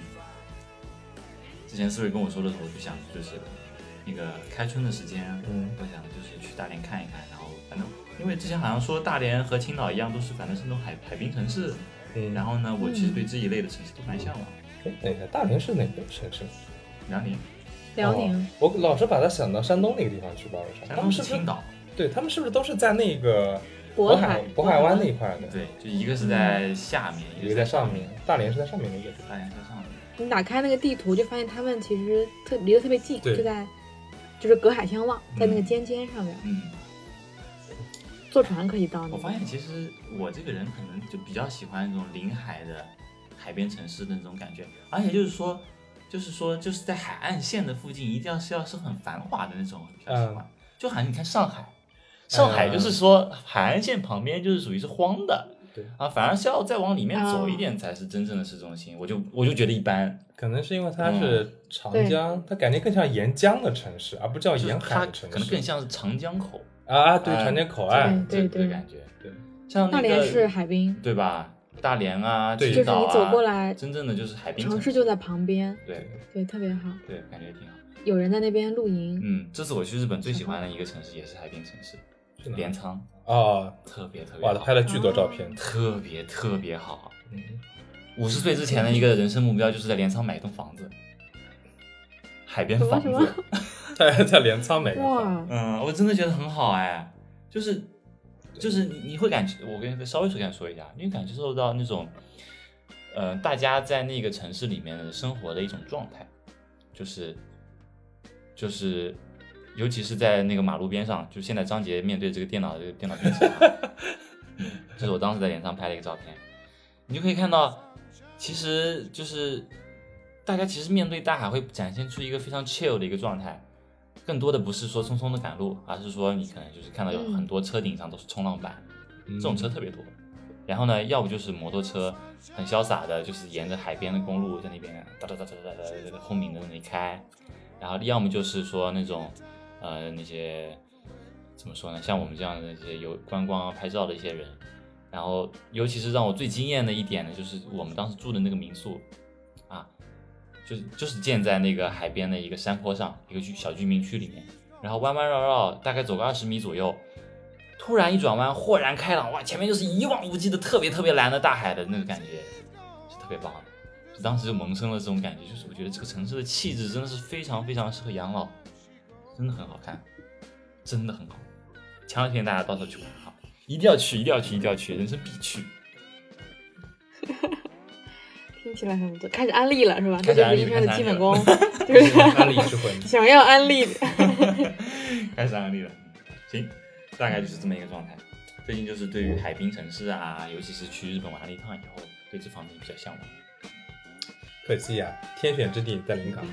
S2: 之前思睿跟我说的时候，我就想就是。那个开春的时间，
S3: 嗯，
S2: 我想就是去大连看一看，然后反正因为之前好像说大连和青岛一样，都是反正是那种海海滨城市，
S3: 嗯，
S2: 然后呢，我其实对这一类的城市都蛮向往。
S3: 哎、嗯，等一下，大连是哪个城市？
S2: 辽宁。
S1: 辽宁、
S3: 哦，我老是把它想到山东那个地方去吧，我
S2: 山东是青岛，
S3: 对他们是不是都是在那个
S1: 渤海
S3: 渤海湾那一块的？
S2: 对，就一个是在下面，
S3: 嗯、一个在上面，大连是在上面那个，
S2: 大连在上面。
S1: 你打开那个地图，就发现他们其实特离得特别近，就在。就是隔海相望，在那个尖尖上面，
S2: 嗯，
S1: 坐船可以到那。
S2: 我发现其实我这个人可能就比较喜欢那种临海的海边城市的那种感觉，而且就是说，就是说，就是在海岸线的附近，一定要是要是很繁华的那种，比较喜欢。嗯、就好像你看上海， 上海就是说海岸线旁边就是属于是荒的，
S3: 对
S2: 啊，反而是要再往里面走一点才是真正的市中心，我就我就觉得一般。
S3: 可能是因为它是长江，它感觉更像沿江的城市，而不叫沿海的城市，
S2: 可能更像是长江口
S3: 啊，对，长江口岸，
S1: 对对
S2: 对感觉，对，像
S1: 大连是海滨，
S2: 对吧？大连啊，
S3: 对，
S2: 青岛啊，
S1: 就是你走过来，
S2: 真正的就是海滨
S1: 城市就在旁边，
S2: 对
S1: 对，特别好，
S2: 对，感觉挺好。
S1: 有人在那边露营，
S2: 嗯，这次我去日本最喜欢的一个城市也是海滨城市，镰仓
S3: 哦，
S2: 特别特别好，
S3: 哇，他拍了巨多照片，
S2: 特别特别好。
S3: 嗯，
S2: 五十岁之前的一个人生目标就是在镰仓买一栋房子，海边房子，
S3: 在在镰仓买一个房，
S2: 嗯，我真的觉得很好哎，就是就是你你会感觉，我跟你稍微随便说一下，你会感受到那种，呃，大家在那个城市里面的生活的一种状态，就是就是。尤其是在那个马路边上，就现在张杰面对这个电脑的这个电脑屏幕、嗯，这是我当时在镰仓拍的一个照片，你就可以看到，其实就是大家其实面对大海会展现出一个非常 chill 的一个状态，更多的不是说匆匆的赶路，而是说你可能就是看到有很多车顶上都是冲浪板，嗯、这种车特别多。然后呢，要不就是摩托车很潇洒的，就是沿着海边的公路在那边哒哒哒哒哒哒轰鸣的那里开，然后要么就是说那种。呃，那些怎么说呢？像我们这样的那些有观光拍照的一些人，然后尤其是让我最惊艳的一点呢，就是我们当时住的那个民宿啊，就是就是建在那个海边的一个山坡上，一个小居民区里面，然后弯弯绕绕，大概走个二十米左右，突然一转弯，豁然开朗，哇，前面就是一望无际的特别特别蓝的大海的那个感觉，是特别棒的。就当时就萌生了这种感觉，就是我觉得这个城市的气质真的是非常非常适合养老。真的很好看，真的很好，强烈推荐大家到时候去玩哈，一定要去，一定要去，一定要去，人生必去。
S1: 听起来很不错，开始安利了是吧？
S2: 这
S1: 就是医生的基本功，就
S3: 是安利之魂，
S1: 想要安利，
S2: 开始安利了。行，大概就是这么一个状态。最近就是对于海滨城市啊，尤其是去日本玩了一趟以后，对这方面比较向往。
S3: 可惜呀、啊，天选之地在临港。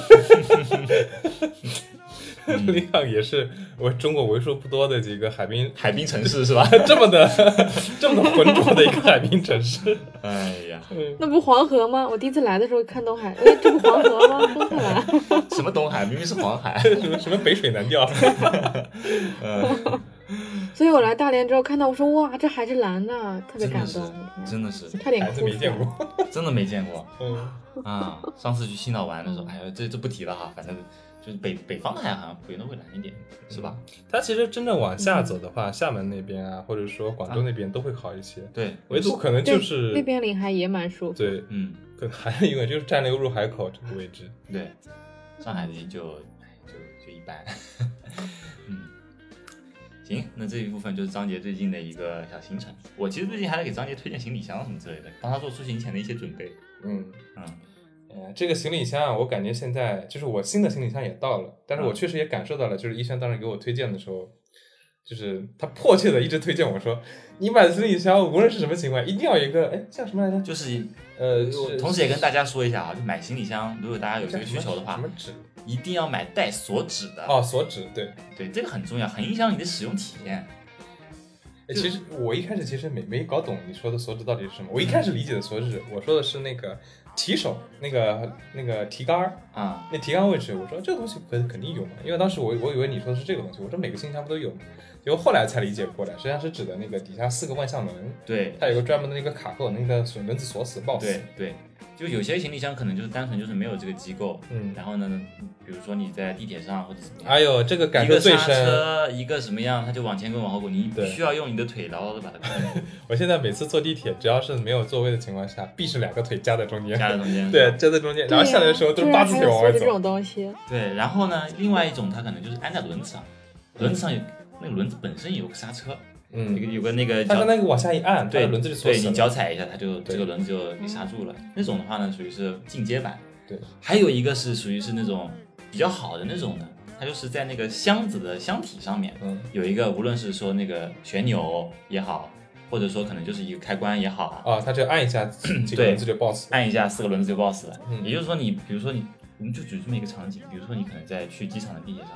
S3: 临港也是我中国为数不多的几个海滨
S2: 海滨城市是吧？
S3: 这么的这么的浑浊的一个海滨城市。
S2: 哎呀，
S1: 那不黄河吗？我第一次来的时候看东海，哎，这不黄河吗？东海来。
S2: 什么东海？明明是黄海。
S3: 什么什么北水南调。
S2: 嗯。
S1: 所以我来大连之后看到，我说哇，这海是蓝的，特别感动。
S2: 真的是，
S1: 差点哭。
S3: 孩子没见过，
S2: 真的没见过。
S3: 嗯
S2: 啊，上次去青岛玩的时候，哎呀，这这不提了哈，反正就是北北方的海好像普遍都会蓝一点，是吧？
S3: 它其实真正往下走的话，嗯、厦门那边啊，或者说广州那边都会好一些。
S2: 啊、对，
S3: 唯独可能就是
S1: 那边临海也蛮舒服。
S3: 对，嗯，可能还有一个就是站流入海口这个位置。
S2: 对，上海的就就就一般。嗯。行，那这一部分就是张杰最近的一个小行程。我其实最近还在给张杰推荐行李箱什么之类的，帮他做出行前的一些准备。
S3: 嗯
S2: 嗯，
S3: 呃，这个行李箱我感觉现在就是我新的行李箱也到了，但是我确实也感受到了，就是一轩当时给我推荐的时候，就是他迫切的一直推荐我说，你买的行李箱无论是什么情况，一定要有一个，哎，叫什么来着？
S2: 就是
S3: 呃，
S2: 同时也跟大家说一下啊，就买行李箱，如果大家有这个需求的话，
S3: 什么纸？
S2: 一定要买带锁纸的
S3: 哦，锁纸，对
S2: 对，这个很重要，很影响你的使用体验。
S3: 其实我一开始其实没没搞懂你说的锁纸到底是什么，我一开始理解的锁纸，我说的是那个提手，那个那个提杆
S2: 啊，
S3: 那提杆位置，我说这个东西肯肯定有嘛，因为当时我我以为你说的是这个东西，我说每个行李箱不都有吗？结果后来才理解过来，实际上是指的那个底下四个万向门，
S2: 对，
S3: 它有个专门的那个卡扣，那个轮子锁死爆死。
S2: 对对。就有些行李箱可能就是单纯就是没有这个机构，
S3: 嗯，
S2: 然后呢，比如说你在地铁上或者怎么样，
S3: 哎呦，这个感受最深，
S2: 一个刹车，一个什么样，它就往前滚往后滚，你必须要用你的腿牢牢的把它控住。
S3: 我现在每次坐地铁，只要是没有座位的情况下，必是两个腿夹在中间，
S2: 夹在中间，
S3: 对，夹在中间，然后下来的时候都是八字腿往外走。
S1: 这种东西，
S2: 对，然后呢，另外一种它可能就是安在轮子上，轮子上有那个轮子本身有个刹车。
S3: 嗯，
S2: 有个有个那个，
S3: 它跟那个往下一按，
S2: 对，
S3: 轮子就锁死了。
S2: 对，你脚踩一下，它就这个轮子就给刹住了。那种的话呢，属于是进阶版。
S3: 对，
S2: 还有一个是属于是那种比较好的那种的，它就是在那个箱子的箱体上面，
S3: 嗯，
S2: 有一个无论是说那个旋钮也好，或者说可能就是一个开关也好
S3: 啊，它就按一下，这个轮子就爆死，
S2: 按一下四个轮子就爆死了。
S3: 嗯，
S2: 也就是说你，比如说你，我们就举这么一个场景，比如说你可能在去机场的地铁上，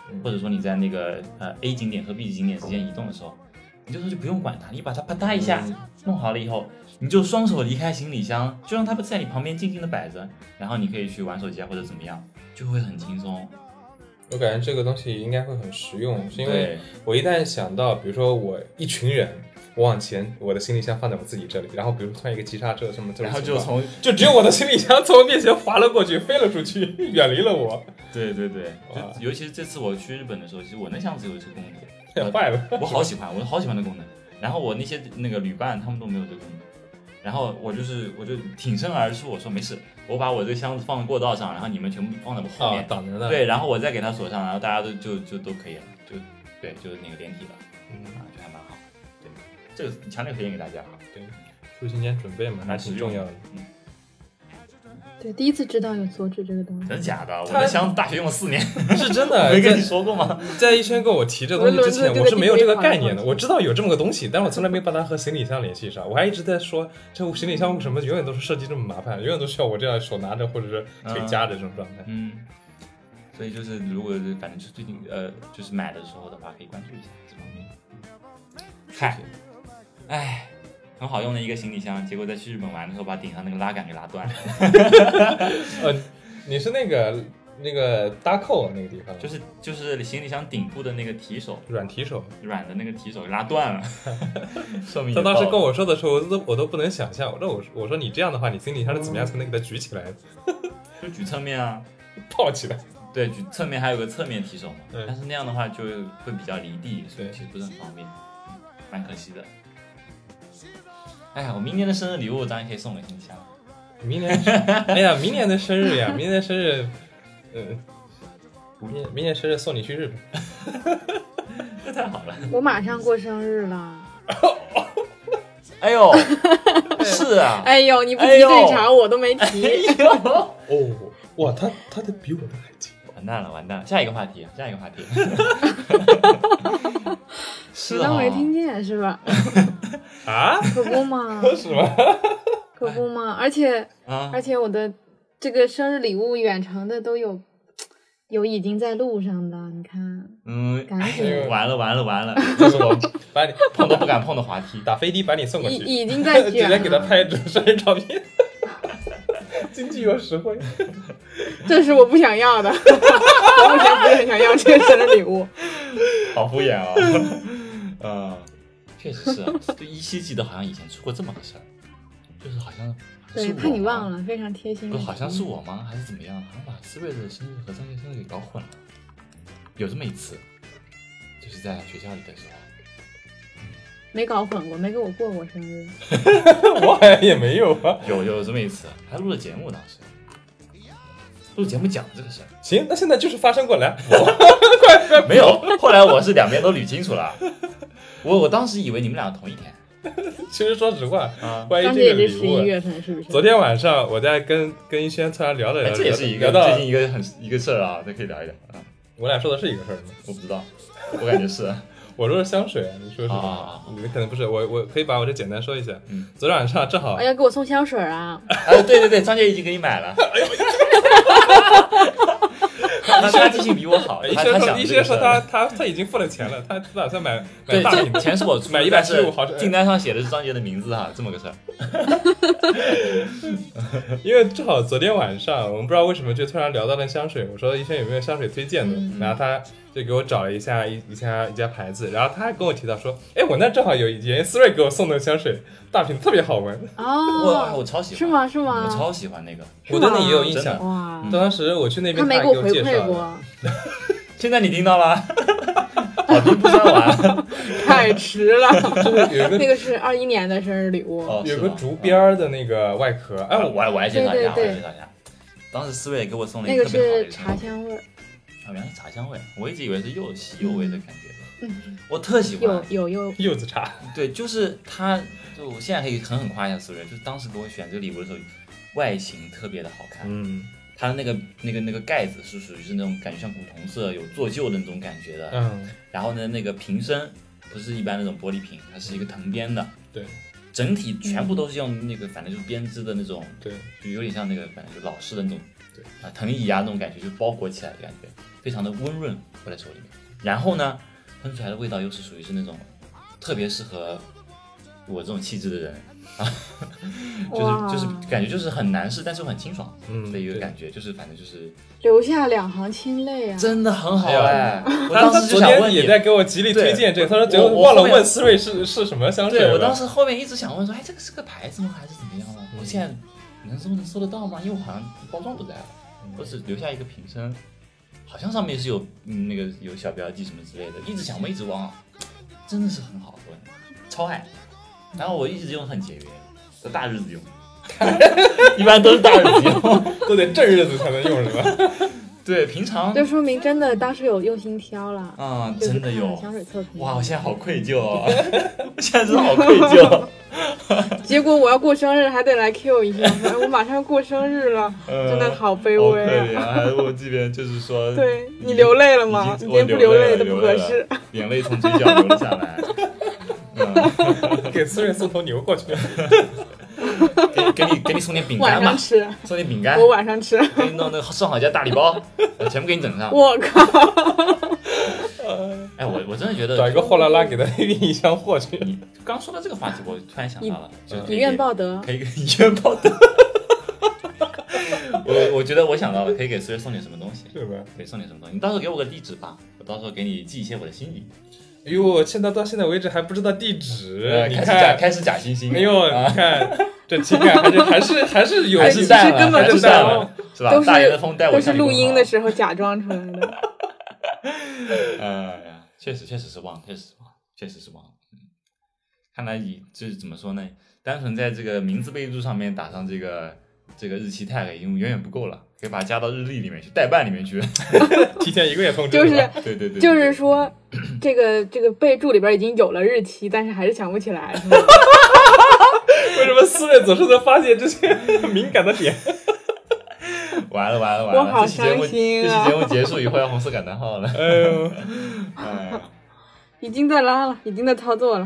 S2: 嗯、或者说你在那个呃 A 景点和 B 景点之间移动的时候，你这时候就不用管它，你把它啪嗒一下、嗯、弄好了以后，你就双手离开行李箱，就让它在你旁边静静的摆着，然后你可以去玩手机啊或者怎么样，就会很轻松。
S3: 我感觉这个东西应该会很实用，是因为我一旦想到，比如说我一群人，我往前，我的行李箱放在我自己这里，然后比如突然一个急刹车什么，
S2: 然后就从
S3: 就只有我的行李箱从我面前滑了过去，飞了出去，远离了我。
S2: 对对对，就尤其是这次我去日本的时候，其实我那箱子有这个功能，
S3: 坏了，
S2: 我好喜欢，我好喜欢的功能。然后我那些那个旅伴他们都没有这个功能，然后我就是我就挺身而出，我说没事，我把我这个箱子放在过道上，然后你们全部放在我后面，
S3: 挡着呢。
S2: 对，然后我再给它锁上，然后大家都就就都可以了，就对，就是那个连体了，嗯啊，就还蛮好。对，这个强烈推荐给大家。
S3: 对，出行前准备嘛，还挺重要的。嗯。
S1: 对，第一次知道有锁止这个东西。
S2: 真假的？我的箱子大学用了四年，
S3: 是真的。
S2: 没跟你说过吗？
S3: 在一轩跟我提这东西之前，我是没有这个概念的。我知道有这么个东西，但是我从来没把它和行李箱联系上。我还一直在说，这行李箱为什么永远都是设计这么麻烦，永远都需要我这样手拿着或者是腿夹着这种状态。
S2: 嗯。所以就是如果反正是最近呃就是买的时候的话，可以关注一下这方面。嗨，哎。很好用的一个行李箱，结果在去日本玩的时候把顶上那个拉杆给拉断了。
S3: 呃，你是那个那个搭扣那个地方，
S2: 就是就是行李箱顶部的那个提手，
S3: 软提手，
S2: 软的那个提手拉断了。说明
S3: 他当时跟我说的时候，我都我都不能想象。我说我我说你这样的话，你行李箱是怎么样才能给它举起来？
S2: 就举侧面啊，
S3: 抱起来。
S2: 对，举侧面还有个侧面提手嘛，嗯、但是那样的话就会比较离地，所以其实不是很方便，蛮可惜的。哎呀，我明年的生日礼物当然可以送给行李箱。
S3: 明年，哎呀，明年的生日呀，明年生日，嗯、呃，明年明年生日送你去日本，
S2: 这太好了。
S1: 我马上过生日了。
S2: 哎呦，是啊。
S1: 哎呦，你不提这一茬，我都没提。
S2: 哎呦，
S3: 哦，哇，他他的比我的还近。
S2: 完蛋了，完蛋了，下一个话题，下一个话题。
S1: 是当没听见是吧？
S3: 啊？
S1: 可不嘛？
S3: 是吗？
S1: 可不嘛？而且、
S2: 啊、
S1: 而且我的这个生日礼物远程的都有，有已经在路上的，你看，
S2: 嗯，
S1: 赶紧，
S2: 完了完了完了，这是我把你碰都不敢碰的滑梯，
S3: 打飞的把你送过去，
S1: 已已经在卷了，
S3: 直接给他拍张生日照片，经济又实惠，
S1: 这是我不想要的，我目前不是很想要这个生日礼物，
S2: 好敷衍啊、哦，嗯。确实是、啊，就依稀记得好像以前出过这么个事儿，就是好像
S1: 对，怕你忘了，非常贴心。
S2: 不，好像是我吗？还是怎么样？好像把思睿的生日和张杰生日给搞混了。有这么一次，就是在学校里的时候，
S1: 没搞混过，没给我过过生日。
S3: 我好像也没有啊。
S2: 有有这么一次，还录了节目当时。录节目讲这个事儿，
S3: 行，那现在就是发生过来。
S2: 没有，后来我是两边都捋清楚了。我我当时以为你们俩同一天。
S3: 其实说实话，
S2: 啊，
S3: 关于这个礼
S1: 物，十一月份是不是？
S3: 昨天晚上我在跟跟一轩突然聊了聊，
S2: 这也是一个最近一个很一个事儿啊，这可以聊一聊啊。
S3: 我俩说的是一个事儿吗？
S2: 我不知道，我感觉是。
S3: 我说是香水，你说是什么？
S2: 啊、
S3: 你可能不是，我我可以把我这简单说一下。嗯，昨天晚上正好，
S1: 哎呀，给我送香水啊！
S2: 啊，对对对，张姐已经给你买了。哎呦，他他记性比我好，
S3: 医生说医生说他他他已经付了钱了，他打算买买大品，
S2: 钱是我出，
S3: 买一百七十五毫升，
S2: 订单上写的是张杰的名字哈，这么个事儿。
S3: 因为正好昨天晚上，我们不知道为什么就突然聊到了香水，我说医生有没有香水推荐的，
S1: 嗯、
S3: 然后他就给我找了一下一一家一家牌子，然后他还跟我提到说，哎，我那正好有以前思睿给我送的香水，大瓶特别好闻。
S1: 哦，
S2: 我我超喜欢，
S1: 是吗？是吗？
S2: 我超喜欢那个，
S3: 我对你也有印象。
S1: 哇，
S3: 当时我去那边，
S1: 他没给我回馈过。
S2: 现在你听到了，好评不算完，
S1: 太迟了。
S3: 就是有一个
S1: 那个是二一年的生日礼物，
S2: 哦、
S3: 有个竹边的那个外壳。哎，
S2: 我我来介绍一下，
S1: 对对对
S2: 我来介绍一下。当时思睿给我送了一
S1: 个
S2: 特别好的，
S1: 那个是茶香味儿。
S2: 哦，原来是茶香味，我一直以为是柚西柚味的感觉。
S1: 嗯，
S2: 我特喜欢
S1: 有有柚
S3: 柚子茶。
S2: 对，就是它，就我现在可以狠狠夸一下思睿，就是当时给我选这个礼物的时候，外形特别的好看。
S3: 嗯。
S2: 它的那个那个那个盖子是属于是那种感觉像古铜色有做旧的那种感觉的，
S3: 嗯，
S2: 然后呢那个瓶身不是一般那种玻璃瓶，它是一个藤编的，
S3: 对，
S2: 整体全部都是用那个反正就是编织的那种，
S3: 对，
S2: 就有点像那个反正就老式的那种，
S3: 对
S2: 啊藤椅啊那种感觉，就包裹起来的感觉，非非常的温润，握在手里面。然后呢，喷出来的味道又是属于是那种特别适合我这种气质的人啊，就是就是感觉就是很难试，但是又很清爽的一个感觉，就是反正就是
S1: 流下两行清泪啊，
S2: 真的很好哎！我
S3: 当时就想问你，也在给我极力推荐这个，他说只忘了问思睿是是什么香水。
S2: 对，我当时后面一直想问说，哎，这个是个牌子吗，还是怎么样了？我现在能搜能搜得到吗？因为我好像包装不在了，我只留下一个瓶身，好像上面是有嗯那个有小标记什么之类的，一直想问一直忘了，真的是很好闻，超爱。然后我一直用很节约，在大日子用，一般都是大日子用，
S3: 都得正日子才能用是吧？
S2: 对，平常
S1: 就说明真的当时有用心挑了
S2: 啊、嗯，真的有
S1: 香水测评。
S2: 哇，我现在好愧疚哦，我现在真的好愧疚。
S1: 结果我要过生日还得来 Q 一下，我马上过生日了，
S2: 呃、
S1: 真的好卑微啊！
S2: 好可怜啊！还我这边就是说，
S1: 对你流泪了吗？你今天不流泪都不合适，
S2: 眼泪从嘴角流了下来。
S3: 嗯、给思睿送头牛过去。
S2: 给给你给你送点饼干吧，
S1: 晚上吃，
S2: 送点饼干，
S1: 我晚上吃。
S2: 给你弄那个上好佳大礼包，全部给你整上。
S1: 我靠！
S2: 哎，我我真的觉得
S3: 找一个货拉拉给他运一箱货去。
S2: 你刚说到这个话题，我突然想到了，
S1: 以怨报德，
S2: 可以给以怨报德。我我觉得我想到了，可以给思睿送点什么东西，
S3: 是吧？
S2: 可以送点什么东西，你到时候给我个地址吧，我到时候给你寄一些我的心意。
S3: 哎呦，现在到现在为止还不知道地址，
S2: 呃、
S3: 你
S2: 看开始假开始假惺惺。
S3: 哎呦，你看这情感还是还是还是有，
S2: 还是淡了，
S1: 根本
S2: 还是淡了，是吧？大爷的风带我
S1: 都是录音的时候假装出来的。
S2: 哎呀，确实确实是忘，确实是忘，确实是忘。嗯，看来以就是怎么说呢？单纯在这个名字备注上面打上这个这个日期 tag 已经远远不够了，可以把它加到日历里面去，代办里面去，
S3: 提前一个月通知。
S1: 就是
S2: 对对 对, 对，
S1: 就是说，这个这个备注里边已经有了日期，但是还是想不起来。是
S3: 为什么思睿总是能发现这些敏感的点？
S2: 完了完了完了！
S1: 我好伤心
S2: 啊！这期节目结束以后要红色感叹号了。
S3: 哎呦，
S2: 哎，
S1: 已经在拉了，已经在操作了。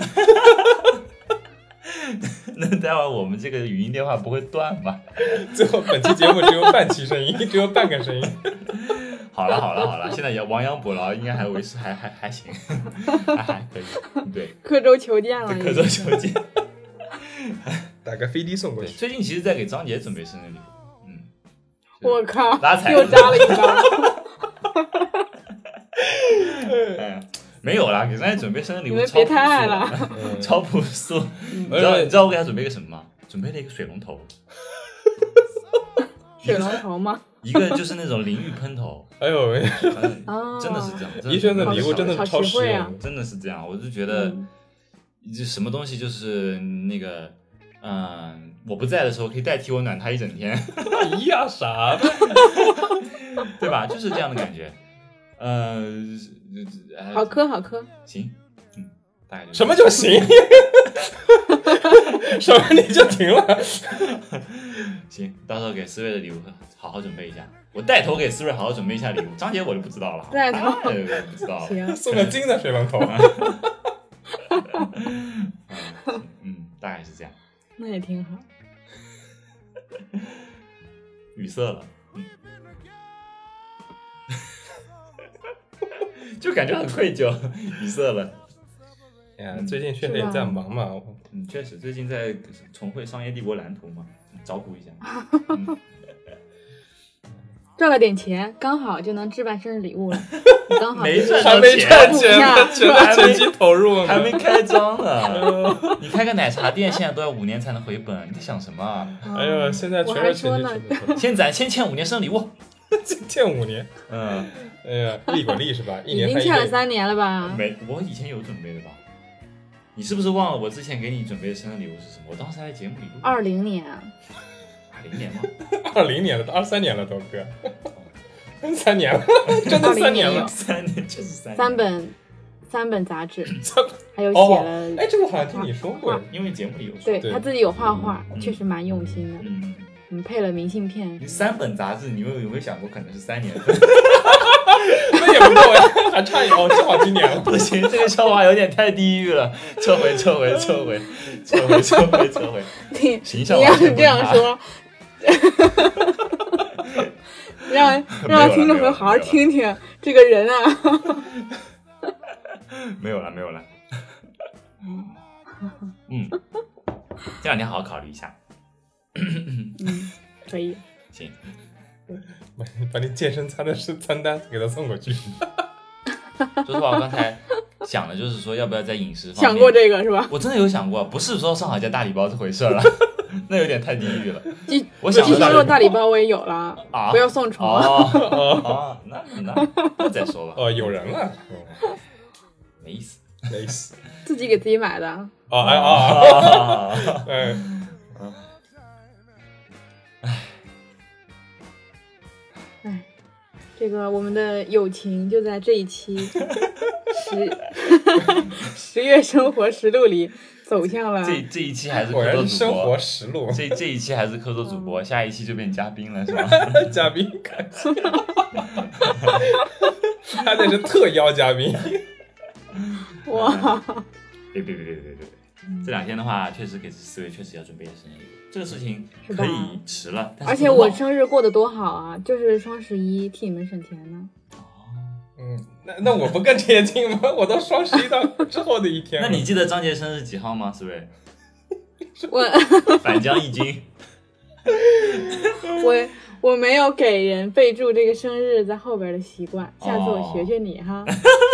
S2: 那待会儿我们这个语音电话不会断吧？
S3: 最后本期节目只有半期声音，只有半个声音。
S2: 好了好了好了，现在也亡羊补牢，应该还维持还还还行，还还可以。对，
S1: 刻舟求剑了。
S2: 刻舟求剑。
S3: 打个飞的送过去。
S2: 最近其实在给张杰准备生日礼物。嗯。
S1: 我靠！
S2: 拉踩
S1: 又扎了一刀。
S2: 哎，没有啦，给张杰准备生日礼物超
S1: 别太爱了，
S2: 超朴素。你知道你知道我给他准备个什么吗？准备了一个水龙头。
S1: 水龙头吗？
S2: 一个就是那种淋浴喷头。
S3: 哎呦，
S2: 嗯，真的是这样。
S3: 怡轩的礼物真的是超实用，
S2: 真的是这样。我就觉得，这什么东西就是那个，嗯，我不在的时候可以代替我暖他一整天。
S3: 哎呀，啥？
S2: 对吧？就是这样的感觉。呃，
S1: 好磕好磕。
S2: 行，嗯，大概就
S3: 什么就行？什么你就停了？
S2: 行，到时候给思睿的礼物好好准备一下。我带头给思睿好好准备一下礼物。张杰我就不知道了，
S1: 带头
S2: 对对不知道了。
S1: 行，
S3: 送个金的水龙头。
S2: 嗯, 嗯，大概是这样。
S1: 那也挺好。
S2: 语塞了，嗯，就感觉很愧疚，语塞了。
S3: 哎呀，最近确实也在忙嘛。
S2: 嗯，确实，最近在重绘《商业帝国蓝图》嘛，找补一下。嗯，
S1: 赚了点钱，刚好就能置办生日礼物了。刚好
S2: 没赚
S3: 还没赚钱呢，全在前期投入，
S2: 还没开张呢。你开个奶茶店，现在都要五年才能回本，你在想什么、啊？
S3: 哎呦，现在全是前期投入。
S2: 先攒，先欠五年生日礼物，
S3: 欠五年。
S2: 嗯，
S3: 哎呀，利滚利是吧？一年
S1: 已经欠了三年了吧？
S2: 没，我以前有准备的吧？你是不是忘了我之前给你准备的生日礼物是什么？我当时还在节目里录。
S1: 二零年啊。
S2: 二零年吗？
S3: 二零年了，二三年了，都哥。三年了，真的三年了，
S2: 三年就是三年。
S1: 三本，三本杂志，还有写了。
S3: 哎、哦，这个好像听你说过，
S2: 因为节目里有说。
S1: 对, 对他自己有画画，嗯、确实蛮用心的。
S2: 嗯，
S1: 嗯，配了明信片。
S2: 三本杂志，你有有没有想过可能是三年？
S3: 那也不够呀，还差一哦，正好今年了。
S2: 不行，这个笑话有点太地狱了，撤回，撤回，撤回，撤回，撤回，撤回。
S1: 你
S2: 形象
S1: 你要是这样说。 让让听众朋友好好听听这个人啊。
S2: 没有了，没有了。嗯，这两天好好考虑一下。
S1: 嗯，可以。
S2: 行，
S3: 把把你健身餐的餐单给他送过去。
S2: 说实话，我刚才想的就是说，要不要在饮食方面
S1: 想过这个是吧？
S2: 我真的有想过，不是说上好家大礼包这回事了，那有点太地狱了。
S1: 鸡
S2: 我想
S1: 鸡胸肉大礼包我也有了，
S2: 啊、
S1: 不要送虫。
S2: 哦哦，那那那再说吧。
S3: 哦，有人了，
S2: 没意思，
S3: 没意思。
S1: 自己给自己买的。
S3: 哦哎啊，哎。
S1: 哎，这个我们的友情就在这一期十十月生活实录里走向了。
S2: 这这一期还是
S3: 果然是生
S2: 客座主播，
S3: 活实录。
S2: 这这一期还是客座主播，下一期就变嘉宾了，是吧？
S3: 嘉宾，他那是特邀嘉宾。
S1: 哇！
S2: 别别别别别别别！这两天的话，确实给思维确实要准备生日，这个事情可以迟了。但是
S1: 而且我生日过得多好啊，就是双十一替你们省钱呢。
S3: 嗯，那那我不更贴近吗？我都双十一到之后的一天了。
S2: 那你记得张杰生日几号吗？思维？
S1: 我
S2: 反将一军。
S1: 我我没有给人备注这个生日在后边的习惯，下次我学学你哈。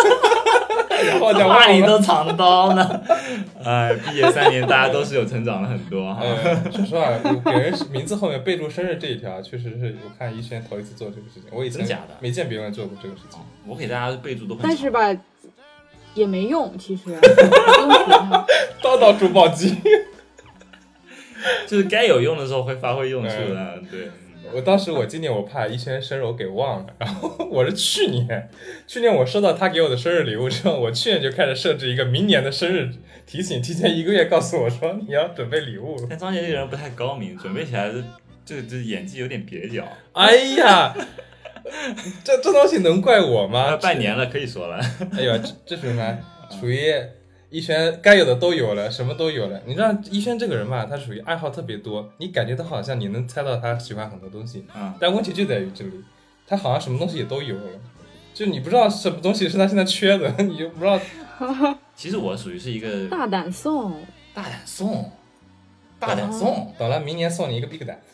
S2: 话里都藏刀呢。哎，毕业三年，大家都是有成长了很多哈。
S3: 呃，说实话，给人名字后面备注生日这一条，确实是我看一轩头一次做这个事情，我以前
S2: 真假的
S3: 没见别人做过这个事情。
S2: 我给大家备注都很长，
S1: 但是吧，也没用，其实不用学它。
S3: 叨叨猪暴击。
S2: 就是该有用的时候会发挥用处的，嗯、对。
S3: 我当时我今年我怕一轩生日我给忘了，然后我是去年，去年我收到他给我的生日礼物之后，我去年就开始设置一个明年的生日提醒，提前一个月告诉我说你要准备礼物。
S2: 但张杰这个人不太高明，准备起来这个这演技有点蹩脚。
S3: 哎呀，这这东西能怪我吗？
S2: 半年了可以说了。
S3: 哎呦，这这属于什么？属于一轩该有的都有了，什么都有了。你知道一轩这个人吧，他属于爱好特别多，你感觉他好像你能猜到他喜欢很多东西，
S2: 嗯，
S3: 但问题就在于这里，他好像什么东西也都有了，就你不知道什么东西是他现在缺的，你就不知道。
S2: 其实我属于是一个
S1: 大胆送，
S2: 大胆送，大胆送，
S3: 懂了，明年送你一个 big 胆。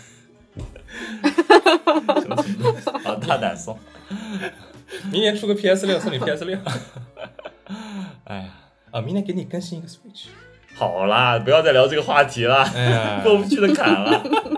S2: 什么程度？啊，大胆送，
S3: 明年出个 P S 六送你 P S 六。
S2: 哎呀。
S3: 啊，明年给你更新一个 Switch。
S2: 好啦，不要再聊这个话题了，
S3: 哎呀，
S2: 过不去的坎了。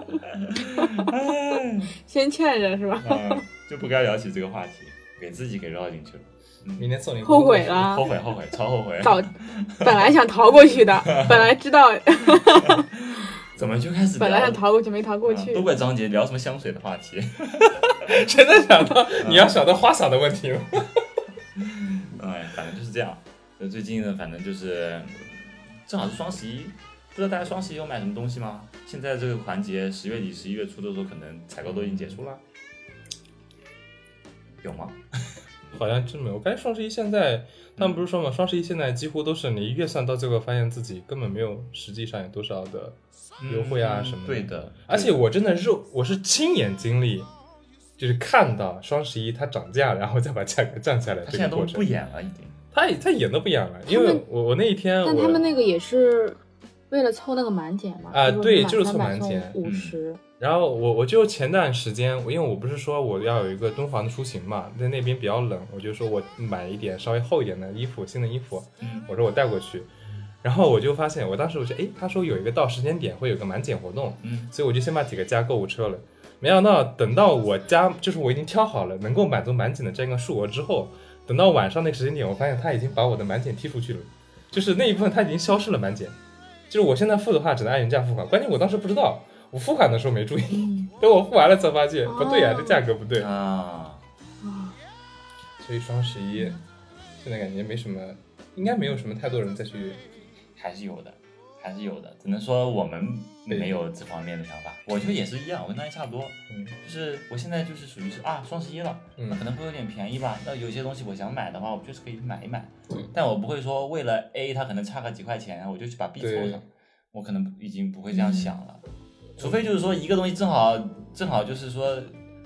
S1: 先劝着是吧？
S2: 嗯，就不该聊起这个话题，给自己给绕进去了。
S3: 嗯、明年送你
S1: 后悔了，
S2: 后悔后悔，超后悔。
S1: 早本来想逃过去的，本来知道。
S2: 怎么就开始聊？
S1: 本来想逃过去，没逃过去。
S2: 嗯、都怪张杰聊什么香水的话题。
S3: 真的想到你要想到花洒的问题了。
S2: 哎，反正就是这样。最近呢，反正就是正好是双十一，不知道大家双十一有买什么东西吗？现在这个环节，十月底、十一月初的时候，可能采购都已经结束了，有吗？
S3: 好像真没有。我感觉双十一现在，他们不是说嘛，双十一现在几乎都是你越算到最后，发现自己根本没有实际上有多少的优惠啊什么的。
S2: 嗯、对的，
S3: 而且我真的肉，我是亲眼经历。就是看到双十一它涨价，然后再把价格降下来，
S2: 它现在都不演了，已经。
S3: 他他演都不演了，因为我我那一天，
S1: 但他们那个也是为了凑那个满减嘛。
S3: 啊，对，就是凑满减，
S1: 五十。
S3: 然后我我就前段时间，因为我不是说我要有一个敦煌的出行嘛，在那边比较冷，我就说我买一点稍微厚一点的衣服，新的衣服，
S2: 嗯、
S3: 我说我带过去。然后我就发现，我当时我就哎，他说有一个到时间点会有个满减活动，
S2: 嗯，
S3: 所以我就先把几个加购物车了。没想到等到我加，就是我已经挑好了能够满足满减的这样一个数额之后，等到晚上那个时间点，我发现他已经把我的满减踢出去了，就是那一部分他已经消失了满减，就是我现在付的话只能按原价付款。关键我当时不知道，我付款的时候没注意，
S1: 嗯、
S3: 等我付完了才发现、哦、不对呀、啊，这价格不对
S2: 啊。
S3: 所以双十一现在感觉没什么，应该没有什么太多人再去，
S2: 还是有的。还是有的，只能说我们没有这方面的想法。我就也是一样，我跟大家差不多，
S3: 嗯，
S2: 就是我现在就是属于是啊，双十一了，
S3: 嗯，
S2: 可能会有点便宜吧。那有些东西我想买的话，我就是可以买一买，
S3: 嗯，
S2: 但我不会说为了 A 它可能差个几块钱，我就去把 B 凑上，我可能已经不会这样想了。除非就是说一个东西正好正好就是说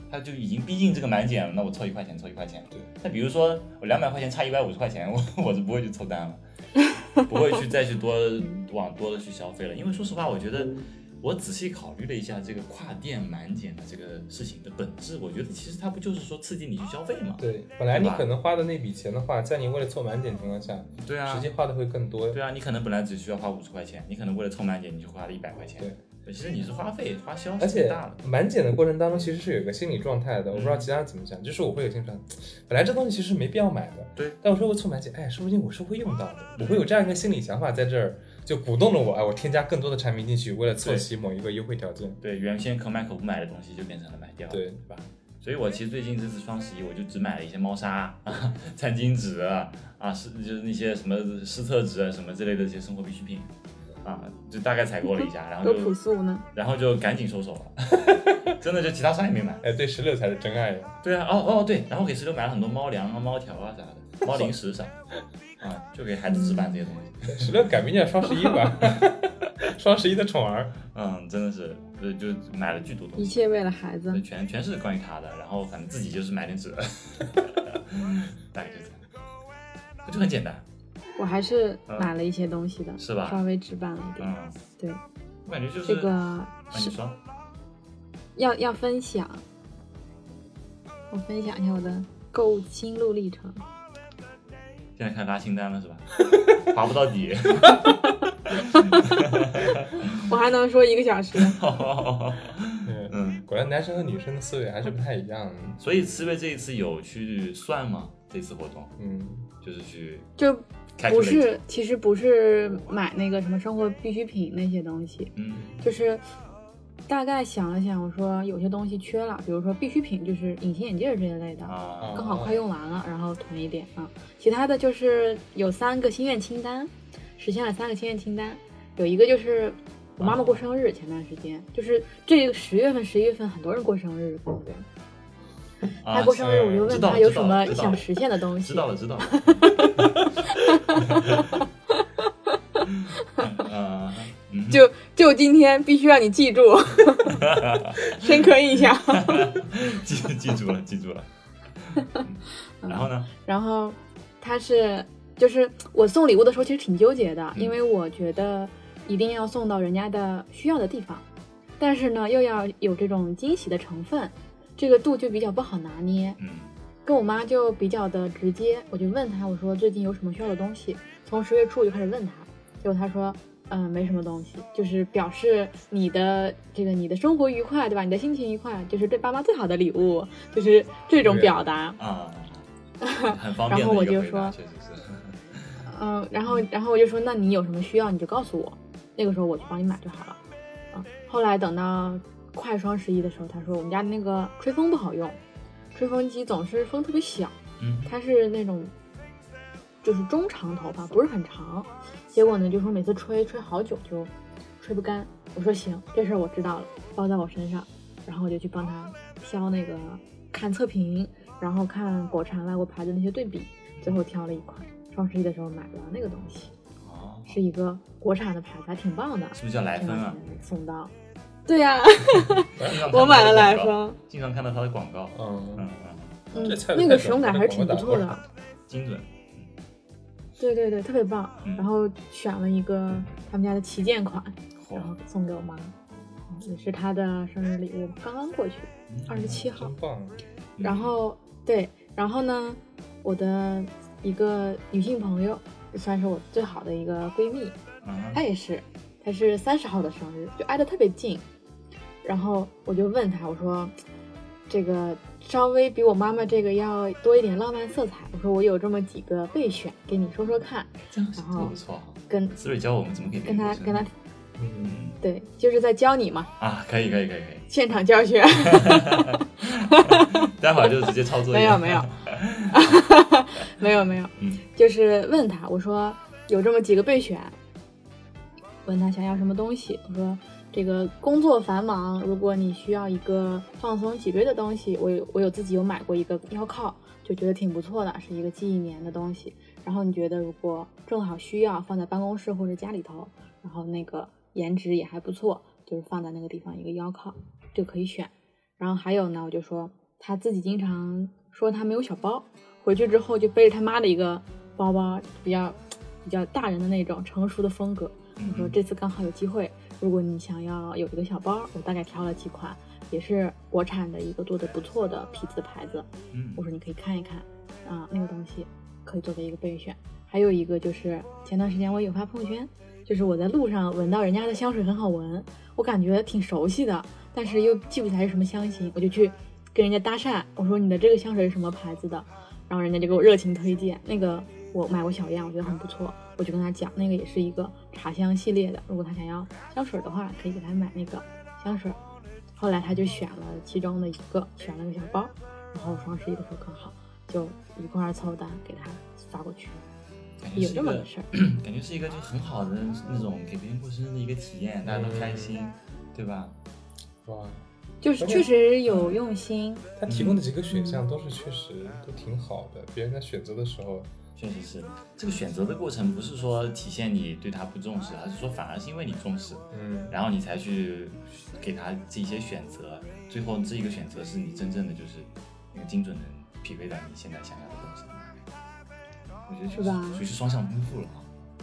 S2: 他就已经逼近这个满减了，那我凑一块钱，凑一块钱。
S3: 对。
S2: 那比如说我两百块钱差一百五十块钱，我我是不会去凑单了，不会去再去多往多的去消费了，因为说实话，我觉得我仔细考虑了一下这个跨店满减的这个事情的本质，我觉得其实它不就是说刺激你去消费吗？
S3: 对，本来你可能花的那笔钱的话，在你为了凑满减情况下，
S2: 对啊，
S3: 实际花的会更多。
S2: 对啊，你可能本来只需要花五十块钱，你可能为了凑满减，你就花了一百块钱。
S3: 对，
S2: 其实你是花费花销
S3: 而且
S2: 大了。
S3: 满减的过程当中，其实是有一个心理状态的，我不知道其他人怎么想，就是我会有心理状态，本来这东西其实没必要买的，
S2: 对，
S3: 但我说我凑满减，哎，说不定我是会用到的，我会有这样一个心理想法在这儿。就鼓动了我，哎，我添加更多的产品进去，为了凑齐某一个优惠条件。
S2: 对，原先可买可不买的东西就变成了买掉，
S3: 对，
S2: 对吧？所以我其实最近这次双十一，我就只买了一些猫砂、啊、餐巾纸啊，啊是就是那些什么湿厕纸啊什么之类的这些生活必需品，啊，就大概采购了一下，然后就
S1: 多朴素呢，
S2: 然后就赶紧收手了，真的就其他啥也没买。
S3: 哎，对，石榴才是真爱呀。
S2: 对啊，哦哦对，然后给石榴买了很多猫粮啊、猫条啊啥的，猫零食啥的。啊，就给孩子置办这些东西。
S3: 石榴改名叫双十一吧，双十一的宠儿。
S2: 嗯，真的是，就就买了巨多东西，
S1: 一切为了孩子，
S2: 全全是关于他的。然后反正自己就是买点纸，大概就这样，就很简单。
S1: 我还是买了一些东西的，
S2: 嗯、是吧？
S1: 稍微置办了一点。
S2: 嗯，
S1: 对，
S2: 我感觉就是
S1: 这个
S2: 是、啊、你说
S1: 要要分享，我分享一下我的购物心路历程。
S2: 现在开始拉清单了是吧？划不到底。
S1: 我还能说一个小时。
S3: 嗯，果然男生和女生的思维还是不太一样。
S2: 所以思维这一次有去算吗？这次活动，
S3: 嗯，
S2: 就是去
S1: 就不是，其实不是买那个什么生活必需品那些东西，
S2: 嗯，
S1: 就是大概想了想，我说有些东西缺了，比如说必需品就是隐形眼镜这一类的，
S2: 啊，
S1: 刚好快用完了，然后囤一点啊。其他的就是有三个心愿清单，实现了三个心愿清单，有一个就是我妈妈过生日，前段时间就是这个十月份、十一月份很多人过生日，对不对？她过生日，我就问她有什么想实现的东西。
S2: 知道了，知道了。啊，
S1: 就就今天必须让你记住，深刻印象。
S2: 记记住了，记住了。然后呢？
S1: 然后他是就是我送礼物的时候其实挺纠结的，
S2: 嗯、
S1: 因为我觉得一定要送到人家的需要的地方，但是呢又要有这种惊喜的成分，这个度就比较不好拿捏。
S2: 嗯，
S1: 跟我妈就比较的直接，我就问她，我说最近有什么需要的东西，从十月初我就开始问她，结果她说嗯没什么东西，就是表示你的这个你的生活愉快，对吧？你的心情愉快，就是对爸妈最好的礼物，就是这种表达
S2: 啊。很方便的一个回答，
S1: 然后我就说
S2: 确实是，
S1: 嗯，然后然后我就说，那你有什么需要你就告诉我，那个时候我去帮你买就好了。嗯，后来等到快双十一的时候，他说我们家那个吹风不好用，吹风机总是风特别小，
S2: 嗯，
S1: 它是那种就是中长头发，不是很长，结果呢就说每次吹吹好久就吹不干。我说行，这事儿我知道了，包在我身上，然后我就去帮他挑那个看测评。然后看国产外国牌的那些对比，最后挑了一款，双十一的时候买了那个东西，
S2: 哦，
S1: 是一个国产的牌子，还挺棒的。
S2: 是不是叫来风啊？
S1: 送到，对呀、啊，我买了来风，
S2: 经常看到它的广告。
S3: 嗯
S2: 嗯
S1: 嗯，那个使用感还是挺不错的，
S2: 精准。
S1: 对对对，特别棒。
S2: 嗯、
S1: 然后选了一个他们家的旗舰款，
S2: 嗯、
S1: 然后送给我妈，也是她的生日礼物，刚刚过去，二十七号。
S3: 真棒。
S1: 然后。对，然后呢，我的一个女性朋友，算是我最好的一个闺蜜，
S2: 嗯、
S1: 她也是，她是三十号的生日，就挨得特别近。然后我就问她，我说，这个稍微比我妈妈这个要多一点浪漫色彩。我说我有这么几个备选，给你说说看。
S2: 这样
S1: 然后
S2: 不错，
S1: 跟
S2: 思蕊教我们怎么给
S1: 跟她跟她，
S2: 嗯，
S1: 对，就是在教你嘛。
S2: 啊，可以可以可以可以。
S1: 现场教学。
S2: 待会儿就直接操作。
S1: 没有没有，没有没有，
S2: 嗯，
S1: 就是问他，我说有这么几个备选，问他想要什么东西。我说这个工作繁忙，如果你需要一个放松脊椎的东西，我有我有自己有买过一个腰靠，就觉得挺不错的，是一个记忆棉的东西。然后你觉得如果正好需要放在办公室或者家里头，然后那个颜值也还不错，就是放在那个地方一个腰靠就可以选。然后还有呢，我就说他自己经常说他没有小包，回去之后就背着他妈的一个包包，比较比较大人的那种成熟的风格。我说这次刚好有机会，如果你想要有一个小包，我大概挑了几款，也是国产的一个做的不错的皮子牌子。
S2: 嗯，
S1: 我说你可以看一看啊，那个东西可以作为一个备选。还有一个就是前段时间我有发朋友圈，就是我在路上闻到人家的香水很好闻，我感觉挺熟悉的，但是又记不起来是什么香型，我就去跟人家搭讪，我说你的这个香水是什么牌子的，然后人家就给我热情推荐，那个我买过小样，我觉得很不错，我就跟他讲那个也是一个茶香系列的，如果他想要香水的话可以给他买那个香水。后来他就选了其中的一个，选了个小包，然后双十一的时候刚好就一块儿凑单给他发过去。有这么个事儿，
S2: 感觉是一个就很好的那种给别人过生日的一个体验，大家都开心，嗯、对吧？
S3: 哇，
S1: 就是确实有用心。
S3: 他提供的几个选项都是确实都挺好的，别人在选择的时候，
S2: 确实是这个选择的过程，不是说体现你对他不重视，而是说反而是因为你重视，
S3: 嗯，
S2: 然后你才去给他这些选择，最后这一个选择是你真正的就是那个精准的匹配到你现在想要的东西。我觉得
S1: 是吧？
S2: 属于是双向奔赴了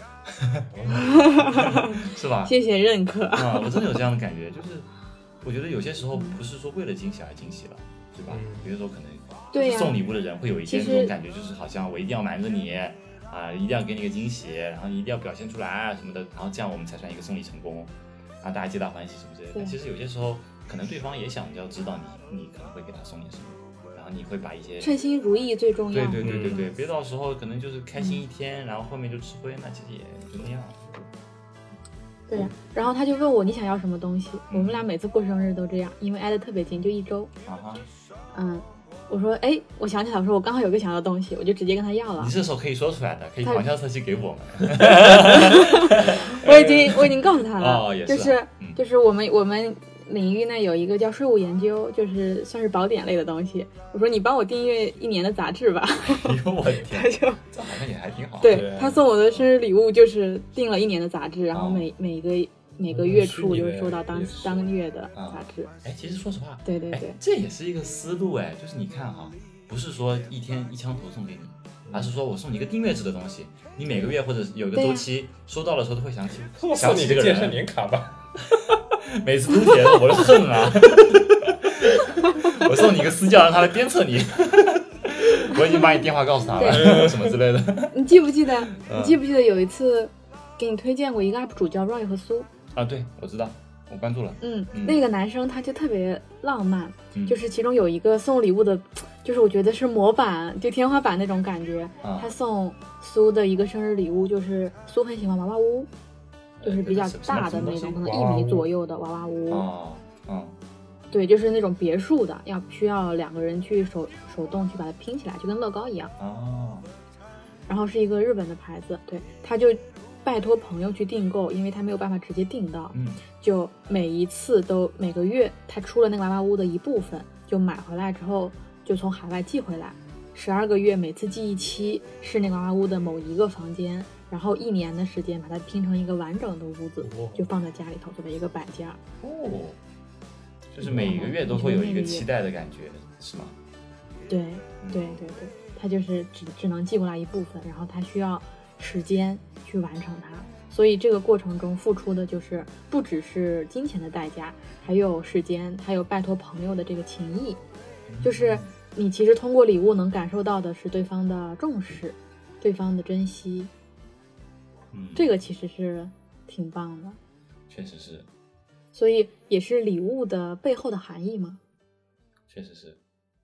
S2: 啊，是吧？
S1: 谢谢认可
S2: 啊！我真的有这样的感觉，就是我觉得有些时候不是说为了惊喜而惊喜了，对吧？有些时候可能
S1: 对呀，
S2: 送礼物的人会有一些那种感觉，就是好像我一定要瞒着你啊，一定要给你个惊喜，然后你一定要表现出来啊什么的，然后这样我们才算一个送礼成功，然后大家皆大欢喜什么之类的。其实有些时候可能对方也想要知道你，你可能会给他送点什么。你会把一些
S1: 称心如意最重要，
S2: 对对对对对，别到时候可能就是开心一天，嗯、然后后面就吃亏，那其实也就那样。
S1: 对呀、啊，然后他就问我你想要什么东西，嗯、我们俩每次过生日都这样，因为挨得特别近，就一周。
S2: 啊哈，
S1: 嗯，我说哎，我想起来，我说我刚好有个想要的东西，我就直接跟他要了。
S2: 你这时候可以说出来的，可以旁敲侧击给我们。
S1: 我已经我已经告诉他了，
S2: 哦、也
S1: 是、啊，就是、嗯、就是我们我们。领域内有一个叫税务研究，就是算是宝典类的东西。我说你帮我订阅一年的杂志吧。
S2: 哎呦我天，
S1: 他就
S2: 这好像也还挺好。
S1: 对，他送我的生日礼物就是订了一年的杂志，然后每、哦、每个每个月初就是收到当当月的杂志。
S2: 哎、嗯，其实说实话，
S1: 对对对，
S2: 这也是一个思路哎，就是你看哈，不是说一天一枪头送给你，而是说我送你一个订阅制的东西，你每个月或者有个周期、啊、收到的时候都会想起想起这个人。
S3: 健身年卡吧。
S2: 每次读帖我都恨啊！我送你一个私教，让他来鞭策你。我已经把你电话告诉他了，什么之类的。
S1: 你记不记得？你记不记得有一次给你推荐过一个 U P 主叫 Roy 和苏？
S2: 啊，对，我知道，我关注了。
S1: 嗯，嗯那个男生他就特别浪漫，
S2: 嗯、
S1: 就是其中有一个送礼物的，就是我觉得是模板，就天花板那种感觉。
S2: 啊、
S1: 他送苏的一个生日礼物，就是苏很喜欢娃娃屋。就是比较大的那种，可能一米左右的娃娃屋。
S2: 哦，嗯，
S1: 对，就是那种别墅的，要需要两个人去手手动去把它拼起来，就跟乐高一样。
S2: 哦。
S1: 然后是一个日本的牌子，对，他就拜托朋友去订购，因为他没有办法直接订到，
S2: 嗯，
S1: 就每一次都每个月他出了那个娃娃屋的一部分，就买回来之后就从海外寄回来，十二个月每次寄一期，是那个娃娃屋的某一个房间。然后一年的时间把它拼成一个完整的屋子，
S2: 哦、
S1: 就放在家里头作为一个摆件。
S2: 哦，就是每个月都会有一个期待的感觉，是吗？
S1: 对对对对，它就是只只能寄过来一部分，然后它需要时间去完成它，所以这个过程中付出的就是不只是金钱的代价，还有时间，还有拜托朋友的这个情谊，就是你其实通过礼物能感受到的是对方的重视，对方的珍惜。
S2: 嗯，
S1: 这个其实是挺棒的，
S2: 确实是，
S1: 所以也是礼物的背后的含义嘛。
S2: 确实是。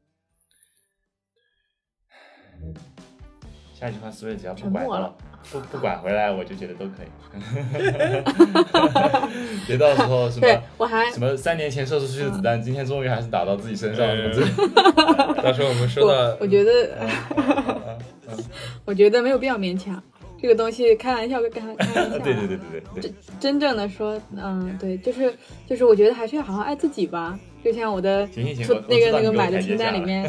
S2: 下一句话思维只要不拐到不不拐回来，我就觉得都可以。别到时候什么
S1: 对我还
S2: 什么三年前射出去的子弹，嗯、今天终于还是打到自己身上了，
S3: 嗯、到时候我们收到，
S1: 我, 我觉得，我觉得没有必要勉强。这个东西开玩笑跟开玩笑，
S2: 对对对对对对，
S1: 真正的说，嗯，对，就是就是，我觉得还是要好好爱自己吧。就像我的
S2: 行行行
S1: 那个那个买的清单里面，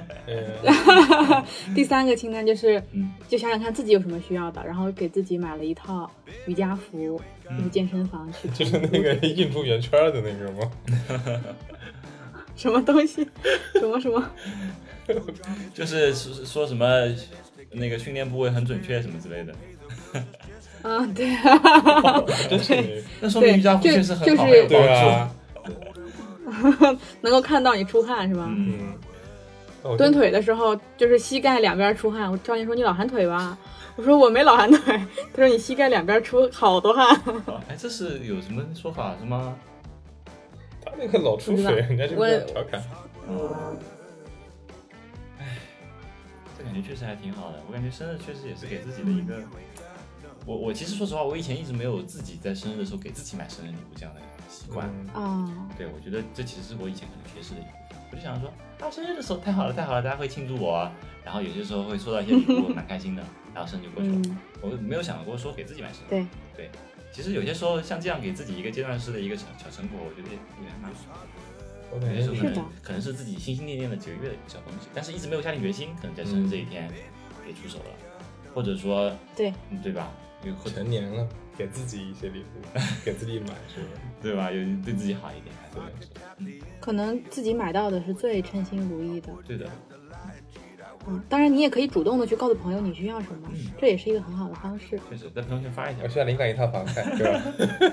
S1: 第三个清单就是，
S2: 嗯、
S1: 就想想看自己有什么需要的，然后给自己买了一套瑜伽服，就是健身房去，
S3: 就是那个印出圆圈的那个吗？
S1: 什么东西？什么什么？
S2: 就是说什么那个训练部位很准确什么之类的。
S1: 啊，对啊，
S3: 真是
S2: 那说明瑜伽服确实很好，
S1: 就是
S2: 很有帮
S3: 对啊，
S2: 助。
S1: 能够看到你出汗是吧？
S2: 嗯，
S3: 嗯，
S1: 蹲腿的时候就是膝盖两边出汗，我教练说你老寒腿吧，我说我没老寒腿，他说你膝盖两边出好多汗。
S2: 哦哎，这是有什么说法是吗？
S3: 他那个老出水，人家就这样调侃。
S2: 嗯，哎，这感觉确实还挺好的。我感觉生日确实也是给自己的一个，我我其实说实话，我以前一直没有自己在生日的时候给自己买生日礼物这样的习惯。
S3: 嗯
S1: 哦，
S2: 对，我觉得这其实是我以前可能缺失的一部分。我就想说，啊，生日的时候太好了，太好了，大家会庆祝我啊，然后有些时候会收到一些礼物，蛮开心的，然后生日就过去了。
S1: 嗯，
S2: 我没有想过说给自己买生日。
S1: 对
S2: 对，其实有些时候像这样给自己一个阶段式的一个小小成果，我觉得也也还蛮好的。
S3: 我感觉
S2: 有些时候可
S1: 是的
S2: 能可能是自己心心念念的几个月的一个小东西，但是一直没有下定决心，可能在生日这一天给出手了，或者说，
S1: 对，
S2: 嗯，对吧？有或者
S3: 成年了，给自己一些礼物，给自己买是吧？
S2: 对吧？有对自己好一点，还是
S3: 对，
S1: 可能自己买到的是最称心如意的。
S2: 对的。
S1: 嗯，当然你也可以主动的去告诉朋友你需要什么，
S2: 嗯
S1: 这也是一个很好的方式。
S2: 确实，在朋友圈发一条。
S3: 我需要灵感一套房产，对吧？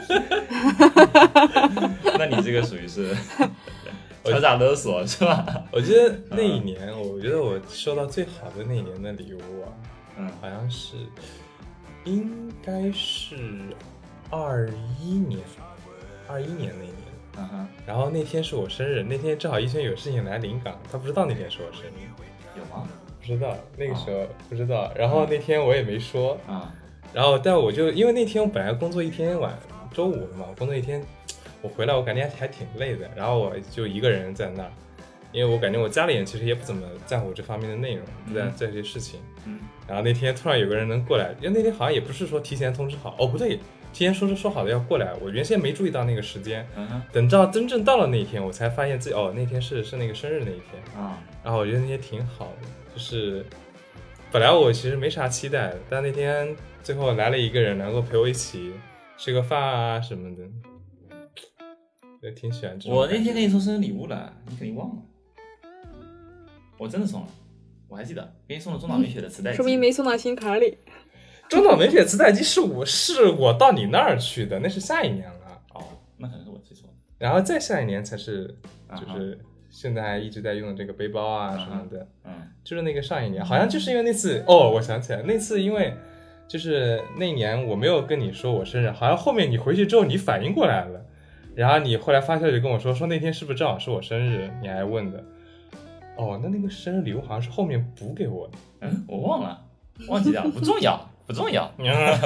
S2: 那你这个属于是敲诈勒索是吧？
S3: 我觉得那一年，我觉得我收到最好的那一年的礼物啊，
S2: 嗯
S3: 好像是，应该是二一年，二一年那一年。
S2: 嗯哼，
S3: 然后那天是我生日，那天正好一轩有事情来临港，他不知道那天是我生日，
S2: 有吗？
S3: 不知道那个时候不知道。然后那天我也没说，
S2: 啊、
S3: 然后但我就因为那天我本来工作一天晚，周五嘛，我工作一天，我回来我感觉还挺累的，然后我就一个人在那儿，因为我感觉我家里人其实也不怎么在乎这方面的内容，不在在这些事情。
S2: 嗯，
S3: 然后那天突然有个人能过来，因为那天好像也不是说提前通知好，哦不对，提前说是说好的要过来，我原先没注意到那个时间，
S2: 嗯哼，
S3: 等到真正到了那一天，我才发现自己哦那天是是那个生日那一天，
S2: 啊，
S3: 然后我觉得那天挺好的，就是本来我其实没啥期待的，但那天最后来了一个人能够陪我一起吃个饭啊什么的，也挺喜欢这种
S2: 我
S3: 感觉。
S2: 那天给你送生日礼物了，你肯定忘了。我真的送了，我还记得，给你送了中岛美雪的磁带机。
S1: 说明没送到心坎里。
S3: 中岛美雪磁带机是我是我到你那儿去的，那是下一年了，
S2: 哦，那可能是我记错了。
S3: 然后再下一年才是
S2: 啊哈
S3: 就是现在还一直在用的这个背包啊什么的。
S2: 嗯
S3: 就是那个上一年，好像就是因为那次哦，我想起来那次，因为就是那年我没有跟你说我生日，好像后面你回去之后你反应过来了，然后你后来发消息跟我说，说那天是不是正好是我生日，你还问的。哦，那那个生日礼物好像是后面补给我的。
S2: 嗯，我忘了，忘记掉，不重要，不重要。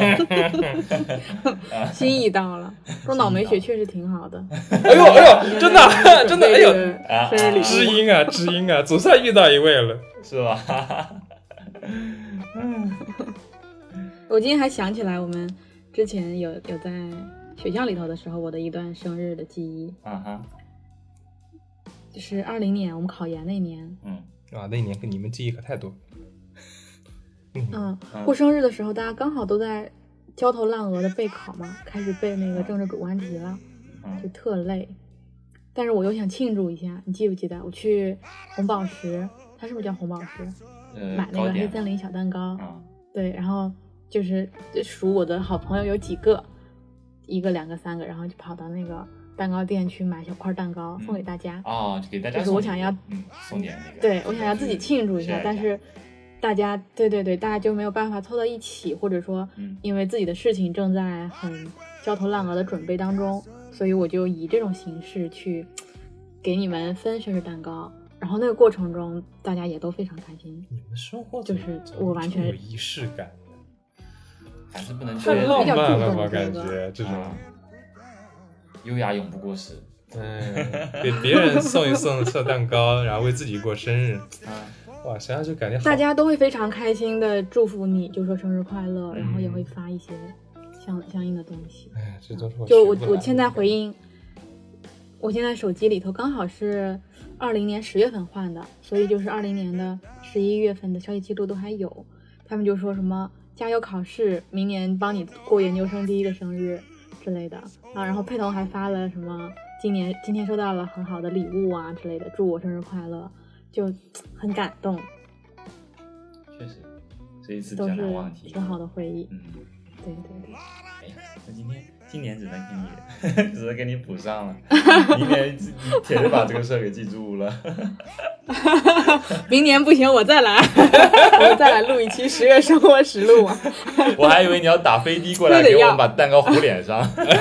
S1: 心意到了，中岛美雪确实挺好的。
S3: 哎呦哎呦，真的真的哎呦，
S1: 呦，生日礼物。
S3: 知音啊知音啊，总算遇到一位了。
S2: 是吧？
S1: 我今天还想起来，我们之前有有在学校里头的时候，我的一段生日的记忆，
S2: 啊哈，
S1: 就是二零年我们考研那年，
S2: 嗯
S3: 啊，那一年跟你们记忆可太多。
S1: 嗯，过生日的时候，大家刚好都在焦头烂额的备考嘛，开始背那个政治主观题了，就特累。但是我又想庆祝一下，你记不记得我去红宝石，它是不是叫红宝石？
S2: 呃，
S1: 买那个黑森林小蛋糕，
S2: 啊，
S1: 对，然后就是数我的好朋友有几个，一个、两个、三个，然后就跑到那个蛋糕店去买小块蛋糕、
S2: 嗯、
S1: 送给大家。
S2: 哦，就给大家
S1: 就是我想要，
S2: 嗯，送点那个。
S1: 对我想要自己庆祝一下，
S2: 下
S1: 但是大家，对对对，大家就没有办法凑到一起，或者说，因为自己的事情正在很焦头烂额的准备当中，所以我就以这种形式去给你们分生日蛋糕。然后那个过程中，大家也都非常开心。
S3: 你们生活
S1: 就是我完全
S3: 有仪式感，
S2: 还是不能
S3: 太
S2: 缺
S3: 浪漫了，
S1: 比较注重
S3: 我感
S1: 这个
S3: 觉这种。
S2: 啊优雅永不过时。
S3: 嗯，给别人送一送送蛋糕，然后为自己过生日，
S2: 啊，
S3: 哇，想想就感觉好
S1: 大家都会非常开心的祝福你，就说生日快乐，
S3: 嗯
S1: 然后也会发一些相相应的东西。
S3: 哎，这都是
S1: 就我
S3: 学不来的
S1: 我现在回应，我现在手机里头刚好是二零年十月份换的，所以就是二零年的十一月份的消息记录都还有。他们就说什么加油考试，明年帮你过研究生第一个生日之类的啊。然后佩彤还发了什么今年今天收到了很好的礼物啊之类的，祝我生日快乐，就很感动。
S2: 确实，这一次比
S1: 都是
S2: 较难忘记，
S1: 挺好的回忆。
S2: 嗯，
S1: 对对对。
S2: 哎呀，那今天今年只能给你，只能给你补上了，明年铁定把这个事儿给记住了。
S1: 明年不行，我再来，我再来录一期十月生活实录啊！
S2: 我还以为你要打飞的过来给我们把蛋糕糊脸上，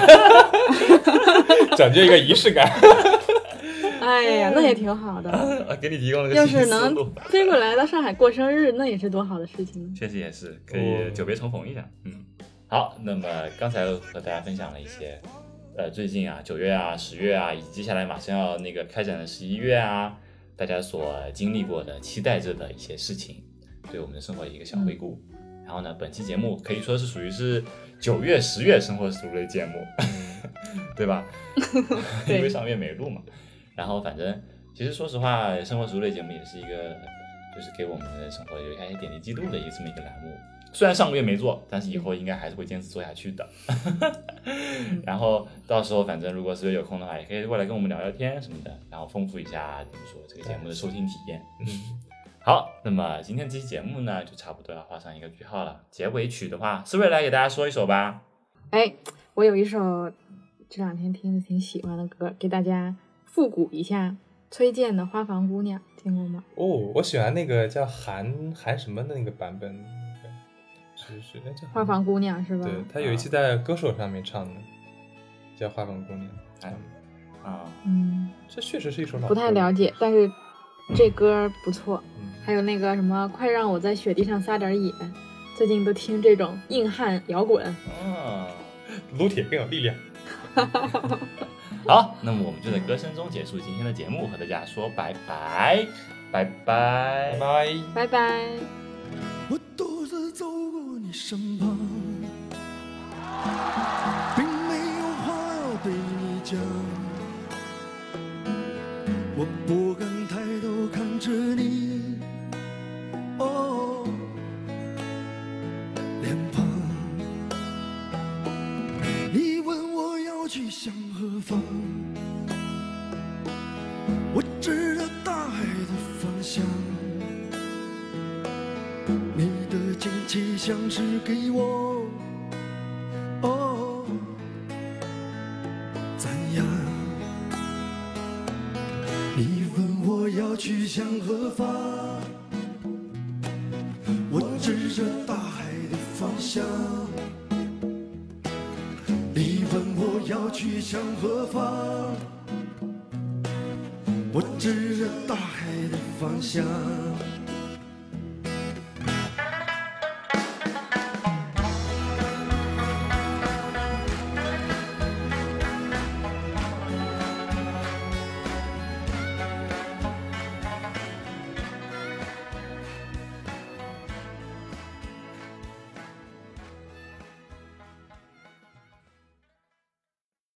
S3: 讲究一个仪式感。
S1: 哎呀，那也挺好的，
S2: 给你提供了个
S1: 要
S2: 新思
S1: 是能
S2: 路。
S1: 飞过来到上海过生日，那也是多好的事情。
S2: 确实也是可以久别重逢一下。嗯，好，那么刚才和大家分享了一些，呃，最近啊，九月啊、十月啊，以及接下来马上要那个开展的十一月啊，大家所经历过的、期待着的一些事情，对我们的生活的一个小回顾。嗯、然后呢，本期节目可以说是属于是九月、十月生活熟类节目，对吧？因为上月没录嘛。然后反正其实说实话，生活熟类节目也是一个，就是给我们的生活有一些点滴记录的一个这么一个栏目。虽然上个月没做，但是以后应该还是会坚持做下去的。然后到时候反正如果十月有空的话，也可以过来跟我们聊聊天什么的，然后丰富一下怎么说这个节目的收听体验。嗯，好，那么今天这期节目呢，就差不多要画上一个句号了。结尾曲的话，思睿来给大家说一首吧。
S1: 哎，我有一首这两天听着挺喜欢的歌，给大家复古一下，崔健的《花房姑娘》，听过吗？
S3: 哦，我喜欢那个叫韩韩什么的那个版本，是是那叫
S1: 花房姑娘是吧？
S3: 对，他有一期在歌手上面唱的，叫《花房姑娘》。
S2: 哎，啊，
S1: 嗯，
S3: 这确实是一首老歌，
S1: 不太了解，但是这歌不错。
S3: 嗯，
S1: 还有那个什么，快让我在雪地上撒点野，最近都听这种硬汉摇滚。
S2: 啊，
S3: 撸铁更有力量。
S2: 好，那么我们就在歌声中结束今天的节目，和大家说拜拜，拜拜，
S3: 拜拜，
S1: 拜拜。
S4: 我独自走过你身旁，并没有话要对你讲，我不敢抬头看着你，哦，脸庞。你问我要去向何方，我指着大海的方向。你的惊奇像是给我，哦，赞扬。你问我要去向何方，我指着大海的方向。你问我要去向何方，我指着大海的方向。